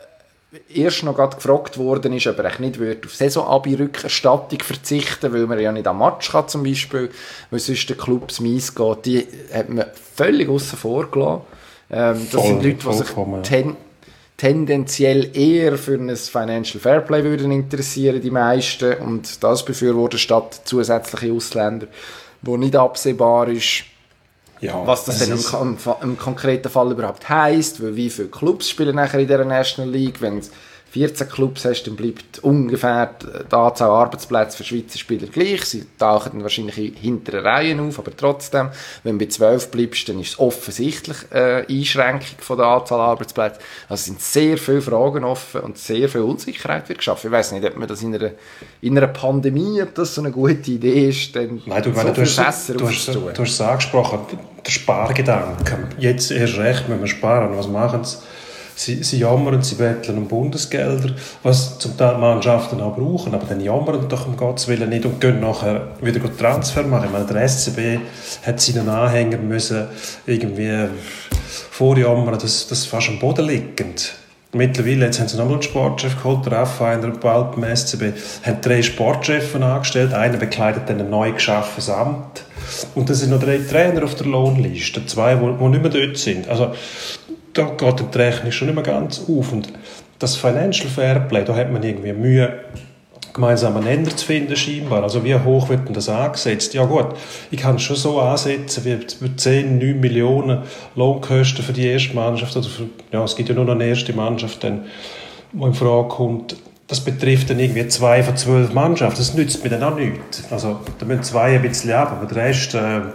erst noch gerade gefragt worden ist, ob er nicht auf Saisonabirückerstattung verzichten würde, weil man ja nicht am Match kann zum Beispiel, weil sonst der Clubs mies geht, die hat man völlig aussen vor gelassen. Ähm, das voll, sind Leute, die sich ten, tendenziell eher für ein Financial Fairplay würden interessieren, die meisten, und das befürworten statt zusätzliche Ausländer, wo nicht absehbar ist, ja, was das denn im, im, im konkreten Fall überhaupt heisst, weil wie viele Clubs spielen nachher in dieser National League, wenn es vierzehn Clubs hast, dann bleibt ungefähr die Anzahl Arbeitsplätze für Schweizer Spieler gleich. Sie tauchen dann wahrscheinlich in hinteren Reihen auf, aber trotzdem, wenn du bei zwölf bleibst, dann ist es offensichtlich eine Einschränkung von der Anzahl Arbeitsplätze. Also es sind sehr viele Fragen offen und sehr viel Unsicherheit wird geschaffen. Ich weiss nicht, ob man das in einer, in einer Pandemie, ob das so eine gute Idee ist, dann Nein, du, so viel du hast, Fässer du hast, du hast es angesprochen, der Spargedanke. Jetzt erst recht, wenn wir sparen. Was machen sie? Sie, sie jammern, sie betteln um Bundesgelder, was zum Teil Mannschaften auch brauchen, aber dann jammern doch um Gottes Willen nicht und gehen nachher wieder Transfer machen. Ich meine, der S C B hat seinen Anhängern müssen irgendwie vorjammern, das, das ist fast am Boden liegend. Mittlerweile jetzt haben sie nochmal einen Sportchef geholt, der Raffiner, bald beim S C B, haben drei Sportchefs angestellt, einer bekleidet dann ein neu geschaffenes Amt und da sind noch drei Trainer auf der Lohnliste, zwei, die nicht mehr dort sind. Also da geht die Rechnung schon nicht mehr ganz auf. Und das Financial Fairplay, da hat man irgendwie Mühe, gemeinsamen Nenner zu finden scheinbar. Also wie hoch wird denn das angesetzt? Ja gut, ich kann es schon so ansetzen, wie zehn, neun Millionen Lohnkosten für die erste Mannschaft. Oder für, ja, es gibt ja nur noch eine erste Mannschaft, die in Frage kommt. Das betrifft dann irgendwie zwei von zwölf Mannschaften. Das nützt mir dann auch nichts. Also da müssen zwei ein bisschen ab, aber der Rest, äh,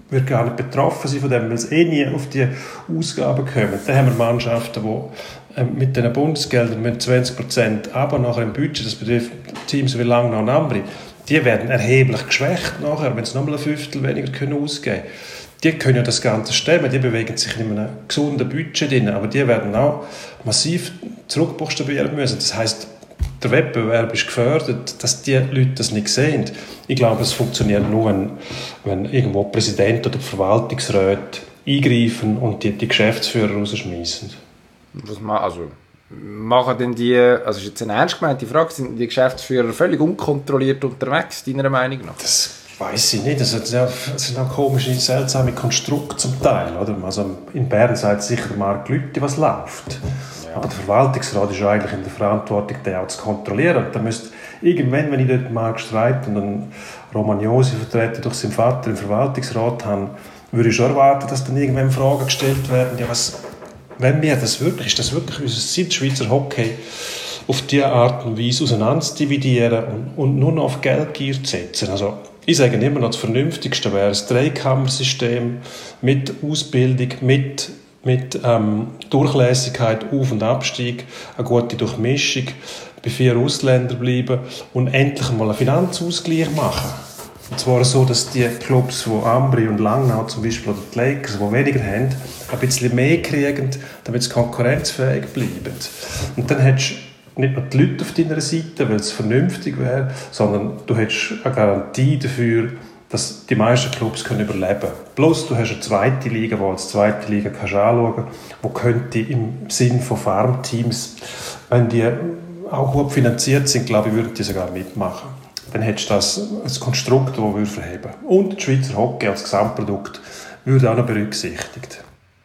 wird gar nicht betroffen sein von dem, weil sie eh nie auf die Ausgaben kommen. Dann haben wir Mannschaften, die äh, mit den Bundesgeldern mit zwanzig Prozent aber nachher im Budget, das betrifft Teams wie Langnau und Ambri, die werden erheblich geschwächt nachher, wenn sie nochmal ein Fünftel weniger können ausgeben können. Die können ja das Ganze stemmen, die bewegen sich in einem gesunden Budget drin, aber die werden auch massiv zurückbuchstabieren müssen. Das heisst, der Wettbewerb ist gefördert, dass die Leute das nicht sehen. Ich glaube, es funktioniert nur, wenn, wenn irgendwo Präsident oder Verwaltungsräte eingreifen und die, die Geschäftsführer rausschmeißen. Was man, also machen denn die, also ist jetzt eine ernst gemeinte Frage, sind die Geschäftsführer völlig unkontrolliert unterwegs, deiner Meinung nach? Das weiss ich nicht. Das sind auch komische, seltsame Konstrukte zum Teil. Oder? Also in Bern sagt sicher Marc Lüthi, was läuft. Ja. Aber der Verwaltungsrat ist eigentlich in der Verantwortung, den auch zu kontrollieren. Und da müsste irgendwann, wenn ich dort Marc Streit und einen Romagnosi vertreten durch seinen Vater im Verwaltungsrat habe, würde ich schon erwarten, dass dann irgendwann Fragen gestellt werden. Ja, was, wenn wir das wirklich, ist das wirklich unser Ziel, Schweizer Hockey auf diese Art und Weise auseinander zu dividieren und, und nur noch auf Geldgier zu setzen? Also, ich sage immer noch, das Vernünftigste wäre ein Dreikammersystem mit Ausbildung, mit, mit ähm, Durchlässigkeit, Auf- und Abstieg, eine gute Durchmischung, bei vier Ausländern bleiben und endlich mal einen Finanzausgleich machen. Und zwar so, dass die Clubs, wie Ambri und Langnau zum Beispiel, oder die Lakers, die weniger haben, ein bisschen mehr kriegen, damit sie konkurrenzfähig bleiben. Und dann hättest du nicht nur die Leute auf deiner Seite, weil es vernünftig wäre, sondern du hättest eine Garantie dafür, dass die meisten Clubs können überleben können. Bloß du hast eine zweite Liga, die als zweite Liga kannst anschauen kannst, wo könnte im Sinn von Farmteams, wenn die auch gut finanziert sind, glaube ich, würden die sogar mitmachen. Dann hättest du das als Konstrukt, das verheben würde. Und die Schweizer Hockey als Gesamtprodukt würde auch noch berücksichtigt.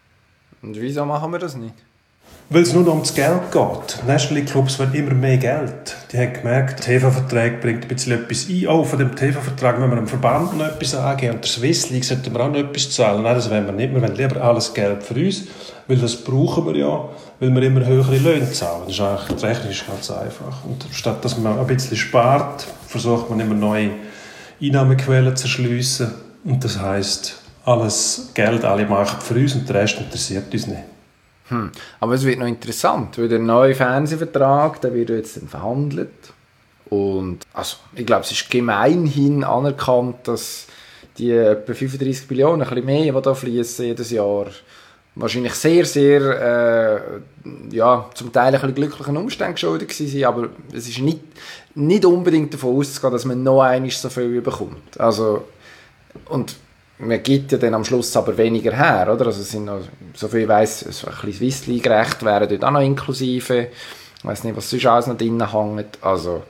Und wieso machen wir das nicht? Weil es nur noch ums Geld geht. National League Clubs wollen immer mehr Geld. Die haben gemerkt, der T V-Vertrag bringt ein bisschen etwas ein. Oh, von dem T V-Vertrag müssen wir dem Verband noch etwas angeben. Und der Swiss League sollten wir auch noch etwas zahlen. Nein, das wollen wir nicht. Wir wollen lieber alles Geld für uns, weil das brauchen wir ja, weil wir immer höhere Löhne zahlen. Das ist eigentlich, die Rechnung ist ganz einfach. Und statt dass man ein bisschen spart, versucht man immer neue Einnahmequellen zu erschliessen. Und das heisst, alles Geld, alle machen für uns und der Rest interessiert uns nicht. Hm. Aber es wird noch interessant, weil der neue Fernsehvertrag, der wird jetzt dann verhandelt. Und also, ich glaube, es ist gemeinhin anerkannt, dass die etwa fünfunddreissig Millionen, ein bisschen mehr, die da fließen jedes Jahr, wahrscheinlich sehr, sehr, äh, ja, zum Teil ein bisschen glücklichen Umständen geschuldet waren, aber es ist nicht, nicht unbedingt davon auszugehen, dass man noch einmal so viel bekommt. Also, und man gibt ja dann am Schluss aber weniger her, oder? Also es sind noch, so viel ich weiss, so ein bisschen Swiss League Recht wären dort auch noch inklusive. Ich weiss nicht, was sonst alles noch drin hängt. Also,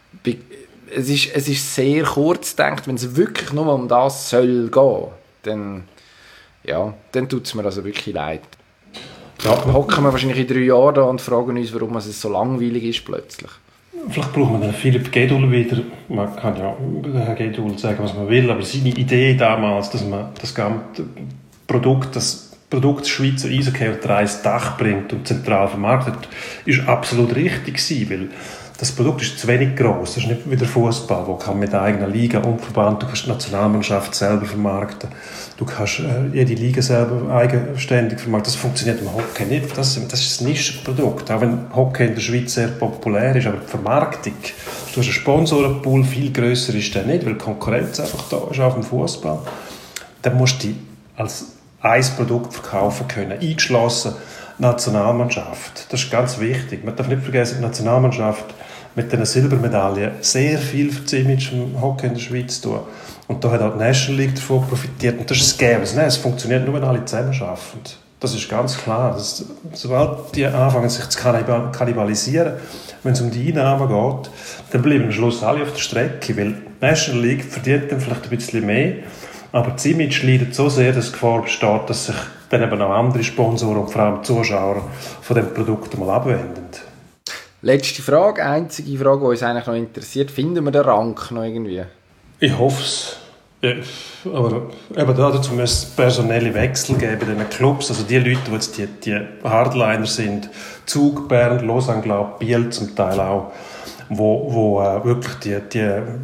es ist, es ist sehr kurz gedacht, wenn es wirklich nur um das soll gehen, dann, ja, dann tut es mir also wirklich leid. Ja. Dann hocken wir wahrscheinlich in drei Jahren da und fragen uns, warum es so langweilig ist plötzlich. Vielleicht braucht man den Philipp Gedul wieder. Man kann ja über Herrn Gedul sagen, was man will, aber seine Idee damals, dass man das ganze Produkt, das Produkt des Schweizer Eishockey unter ein Dach bringt und zentral vermarktet, ist absolut richtig gewesen, weil das Produkt ist zu wenig gross. Das ist nicht wie der Fußball, wo kann mit eigener Liga und Verband, du kannst die Nationalmannschaft selber vermarkten, du kannst äh, jede Liga selber eigenständig vermarkten. Das funktioniert im Hockey nicht. Das, das ist ein Nischenprodukt. Auch wenn Hockey in der Schweiz sehr populär ist, aber die Vermarktung, du hast einen Sponsorenpool, viel grösser ist der nicht, weil die Konkurrenz einfach da ist auf dem Fußball. Dann musst du die als ein Produkt verkaufen können, eingeschlossen Nationalmannschaft. Das ist ganz wichtig. Man darf nicht vergessen, die Nationalmannschaft mit diesen Silbermedaillen sehr viel für das Image im Hockey in der Schweiz tun. Und da hat auch die National League davon profitiert. Und das ist das Gäbe. Es funktioniert nur, wenn alle zusammenarbeiten. Das ist ganz klar. Das, sobald die anfangen, sich zu kannibalisieren, wenn es um die Einnahmen geht, dann bleiben am Schluss alle auf der Strecke. Weil die National League verdient dann vielleicht ein bisschen mehr, aber das Image leidet so sehr, dass die Gefahr besteht, dass sich dann eben auch andere Sponsoren und vor allem Zuschauer von diesem Produkt mal abwenden. Letzte Frage, einzige Frage, die uns eigentlich noch interessiert. Finden wir den Rank noch irgendwie? Ich hoffe es. Ja, aber eben dazu muss es personelle Wechsel geben in den Clubs. Also die Leute, die jetzt die, die Hardliner sind, Zug, Bern, Lausanne, glaube Biel zum Teil auch, wo, wo äh, wirklich die, die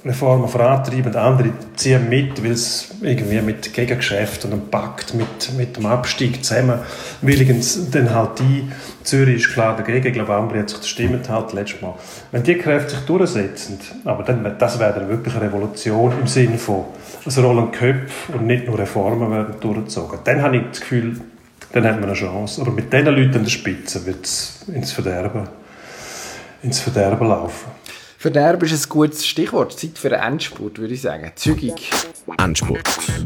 Reformen vorantreiben, andere ziehen mit, weil es irgendwie mit Gegengeschäft und einem Pakt mit, mit dem Abstieg zusammen willigens dann halt die Zürich ist klar dagegen, ich glaube, Ambri hat sich gestimmt halt letztes Mal. Wenn die Kräfte sich durchsetzen, aber dann, das wäre dann wirklich eine Revolution im Sinne von, es rollen Köpfe und nicht nur Reformen werden durchgezogen. Dann habe ich das Gefühl, dann hat man eine Chance. Aber mit diesen Leuten an der Spitze wird es ins Verderben, ins Verderben laufen. Verderben ist ein gutes Stichwort. Zeit für einen Endspurt, würde ich sagen. Zügig. Endspurt.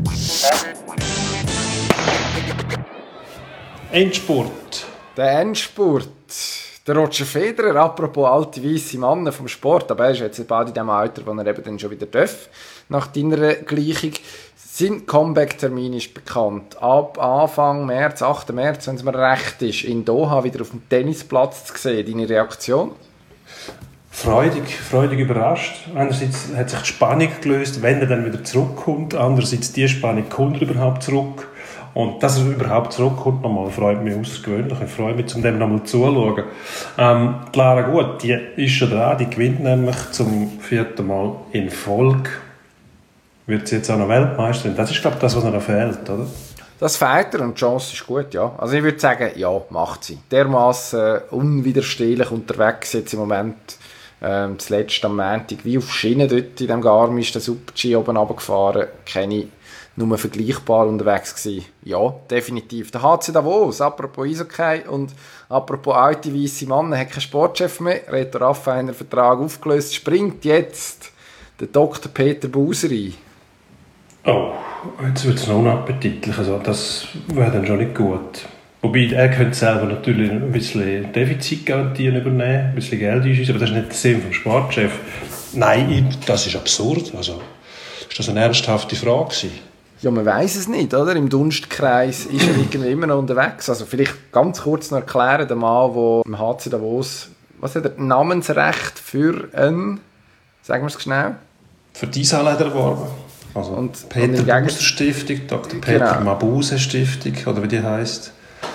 Endspurt. Der Endspurt. Der Roger Federer, apropos alte weisse Männer vom Sport, aber er ist jetzt bald in dem Alter, wo er eben dann schon wieder darf, nach deiner Gleichung. Sein Comeback-Termin ist bekannt. Ab Anfang März, achten März, wenn es mir recht ist, in Doha wieder auf dem Tennisplatz zu sehen. Deine Reaktion? Freudig, freudig überrascht. Einerseits hat sich die Spannung gelöst, wenn er dann wieder zurückkommt. Andererseits die Spannung, kommt er überhaupt zurück. Und dass er überhaupt zurückkommt, nochmal, freut mich außergewöhnlich. Ich freue mich, um dem nochmal zuzuschauen. Ähm, Lara Gut, die ist schon dran. Die gewinnt nämlich zum vierten Mal in Folge. Wird sie jetzt auch noch Weltmeisterin? Das ist, glaube ich, das, was noch fehlt, oder? Das fehlt ihr und die Chance ist gut, ja. Also ich würde sagen, ja, macht sie. Dermassen unwiderstehlich unterwegs jetzt im Moment. Ähm, zuletzt am Montag, wie auf Schienen dort in dem Garmisch, der Super-G oben runtergefahren, kenne ich nur vergleichbar unterwegs gewesen. Ja, definitiv. Der H C Davos, apropos Eishockey und apropos alte weisse Männer, hat keinen Sportchef mehr. Reto Raffa hat einen Vertrag aufgelöst, springt jetzt der Doktor Peter Buser ein. Oh, jetzt wird es noch unappetitlich. Also das wäre dann schon nicht gut. Wobei, er könnte selber natürlich ein bisschen Defizitgarantien übernehmen, ein bisschen Geld einschießen, aber das ist nicht der Sinn vom Sportchef. Nein, das ist absurd. Also, ist das eine ernsthafte Frage gewesen? Ja, man weiss es nicht, oder? Im Dunstkreis ist er irgendwie immer noch unterwegs. Also vielleicht ganz kurz noch erklären, der Mann, der im H C Davos, was hat er, Namensrecht für einen, sagen wir es schnell? Für die Saal hat er erworben. Also und, Peter und Buser Stiftung, Doktor Peter genau. Mabuse Stiftung, oder wie die heisst.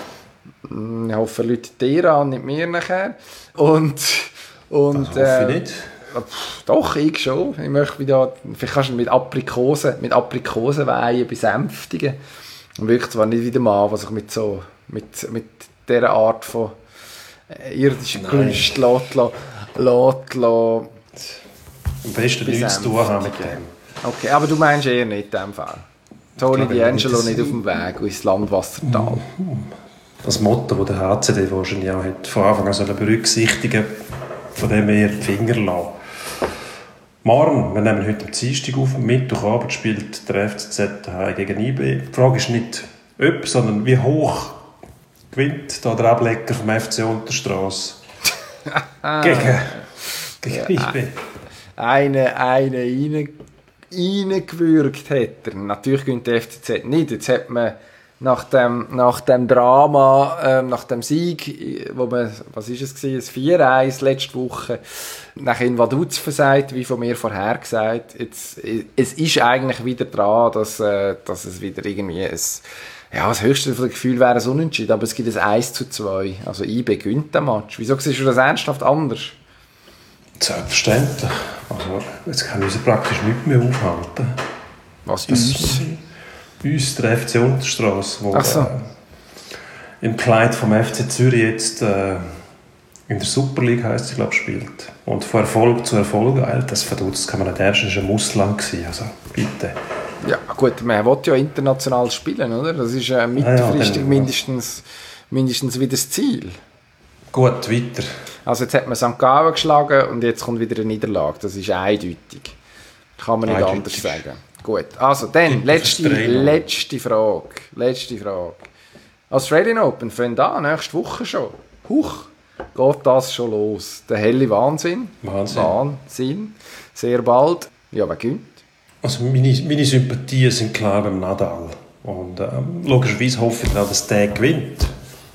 Ich hoffe, Leute dir an, nicht mir nachher. Und, und, das hoffe ich äh, nicht. Doch, ich schon. Ich möchte wieder, vielleicht kannst du mit Aprikosen, mit Aprikosenweihen besänftigen. Und wirklich zwar nicht wieder mal, was ich mit so, mit, mit dieser Art von äh, irdischen Kunst lässt, lässt, lässt, Am besten nichts zu tun haben mit dem. Okay, aber du meinst eher nicht in diesem Fall. Toni D'Angelo nicht auf dem Weg ins Landwassertal. Das Motto, das der H C D wahrscheinlich auch hat, von Anfang an berücksichtigen, von dem eher die Finger lassen. Morgen, wir nehmen heute am Dienstag auf, Mittwochabend spielt der F C Z daheim gegen I B. Die Frage ist nicht ob, sondern wie hoch gewinnt da der Ablecker vom F C Unterstrasse gegen, gegen I B. Eine, eine rein, reingewürgt hat er. Natürlich gewinnt der F C Z nicht. Jetzt hat man nach dem, nach dem Drama, äh, nach dem Sieg, wo man, was ist es gewesen, ein vier eins letzte Woche, nach in Vaduz versagt, wie von mir vorher gesagt. Jetzt, es ist eigentlich wieder dran, dass, äh, dass es wieder irgendwie ein, ja, das höchste von Gefühl wäre ein Unentschieden, aber es gibt ein eins zu zwei. Also I B gewinnt den Match. Wieso siehst du das ernsthaft anders? Selbstverständlich. Also, jetzt kann uns praktisch nichts mehr aufhalten. Was uns? Uns, der F C Unterstrasse, der so. äh, im Kleid vom F C Zürich jetzt äh, in der Super League heisst sie, glaube ich, spielt. Und von Erfolg zu Erfolg eilt. Das verdutzt kann man nicht ernst, das war ein Ausland. Also, bitte. Ja, gut, man will ja international spielen, oder? Das ist äh, mittelfristig ja, ja, mindestens, mindestens wieder das Ziel. Gut, weiter. Also jetzt hat man Sankt Gallen geschlagen und jetzt kommt wieder eine Niederlage. Das ist eindeutig. Kann man nicht eindeutig. Anders sagen. Gut, also dann, letzte, letzte Frage. Letzte Frage. Australian Open fängt an, nächste Woche schon. Huch, geht das schon los. Der helle Wahnsinn. Wahnsinn. Wahnsinn. Sehr bald. Ja, wer gewinnt? Also meine, meine Sympathien sind klar beim Nadal. Und ähm, logischerweise hoffe ich auch, dass der gewinnt.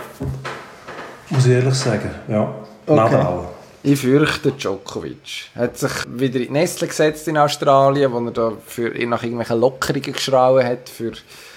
Muss ich ehrlich sagen, ja. Okay. Nadal. Ich fürchte, Djokovic hat sich wieder in die Nestle gesetzt in Australien, wo er da für, nach irgendwelchen Lockerungen geschrauen hat für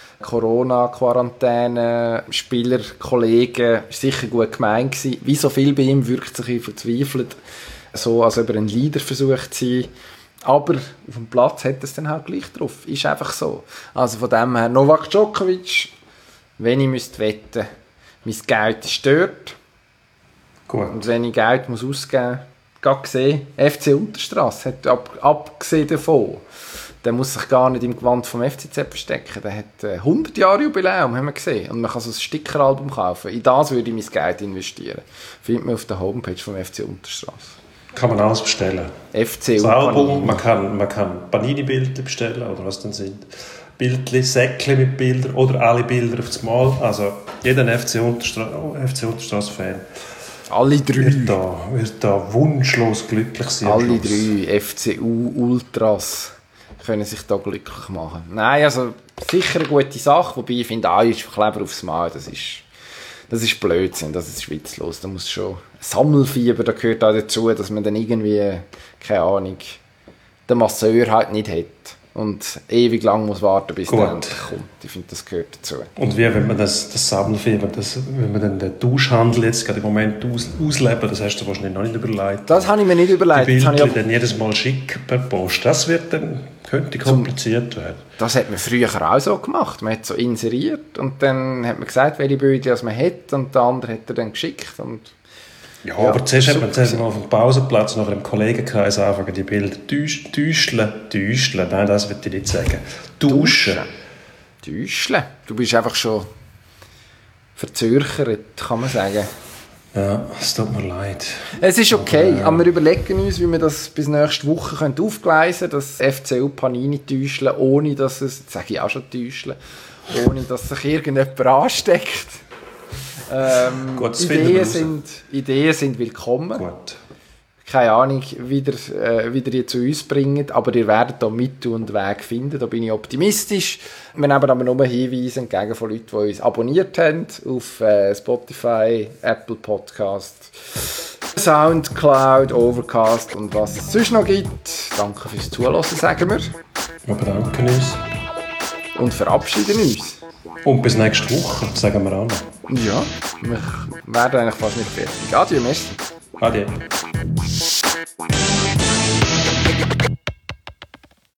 Corona-Quarantäne, Spieler, Kollegen. Das war sicher gut gemeint gewesen. Wie so viel bei ihm wirkt sich verzweifelt, so als ob er ein Leader versucht zu sein. Aber auf dem Platz hat es dann halt gleich drauf. Ist einfach so. Also von dem her, Novak Djokovic, wenn ich müsste wetten, mein Geld ist dort. Gut. Und wenn ich Geld muss ausgeben muss, gerade gesehen, F C Unterstrasse hat ab, abgesehen davon, der muss sich gar nicht im Gewand vom F C Z verstecken. Der hat äh, hundert Jahre Jubiläum, haben wir gesehen. Und man kann so ein Stickeralbum kaufen. In das würde ich mein Geld investieren. Findet man auf der Homepage vom F C Unterstrasse. Kann man alles bestellen. F C das und Album, Panini. man kann, man kann Panini-Bilder bestellen, oder was denn sind. Bildchen, Säckchen mit Bildern oder alle Bilder auf das Mal. Also jeder F C Unterstrasse-Fan Alle drei. Wird da, wird da wunschlos glücklich sein. Alle drei F C U-Ultras können sich da glücklich machen. Nein, also sicher eine gute Sache, wobei ich finde, ah, ist Kleber aufs Mal, das ist, das ist Blödsinn, das ist schwitzlos. Da muss schon Sammelfieber, da gehört auch dazu, dass man dann irgendwie, keine Ahnung, den Masseur halt nicht hat. Und ewig lang muss warten, bis der endlich kommt. Ich finde, das gehört dazu. Und wie, wenn man das, das Sammelfieber, das, wenn man dann den Tauschhandel jetzt gerade im Moment aus, ausleben, das hast du wahrscheinlich noch nicht überlegt. Das habe ich mir nicht überlegt. Die Bilder das dann jedes Mal schick per Post, das wird dann, könnte kompliziert werden. Das hat man früher auch so gemacht. Man hat so inseriert und dann hat man gesagt, welche Bilder man hat und der andere hat er dann geschickt. Und Ja, ja, aber zuerst hat man zuerst mal auf dem Pausenplatz nach einem Kollegenkreis anfangen, die Bilder täuscheln, täuscheln, nein, das würde ich nicht sagen. Tauschen. Täuscheln? Du bist einfach schon verzögert, kann man sagen. Ja, es tut mir leid. Es ist okay, aber, äh, aber wir überlegen uns, wie wir das bis nächste Woche aufgleisen können, das F C U Panini täuscheln, ohne dass es, jetzt sage ich auch schon täuscheln, ohne dass sich irgendjemand ansteckt. Ähm, Gut, Ideen, sind, Ideen sind willkommen. Gut. Keine Ahnung, wie ihr, äh, wie ihr die zu uns bringt, aber ihr werdet da Mittel und Weg finden, da bin ich optimistisch. Wir nehmen aber nur Hinweise entgegen von Leuten, die uns abonniert haben auf äh, Spotify, Apple Podcast, Soundcloud, Overcast und was es sonst noch gibt. Danke fürs Zuhören, sagen wir. Wir bedanken uns. Und verabschieden uns. Und bis nächste Woche, sagen wir auch noch. Ja, wir werden eigentlich fast nicht fertig. Adieu, merci. Adieu.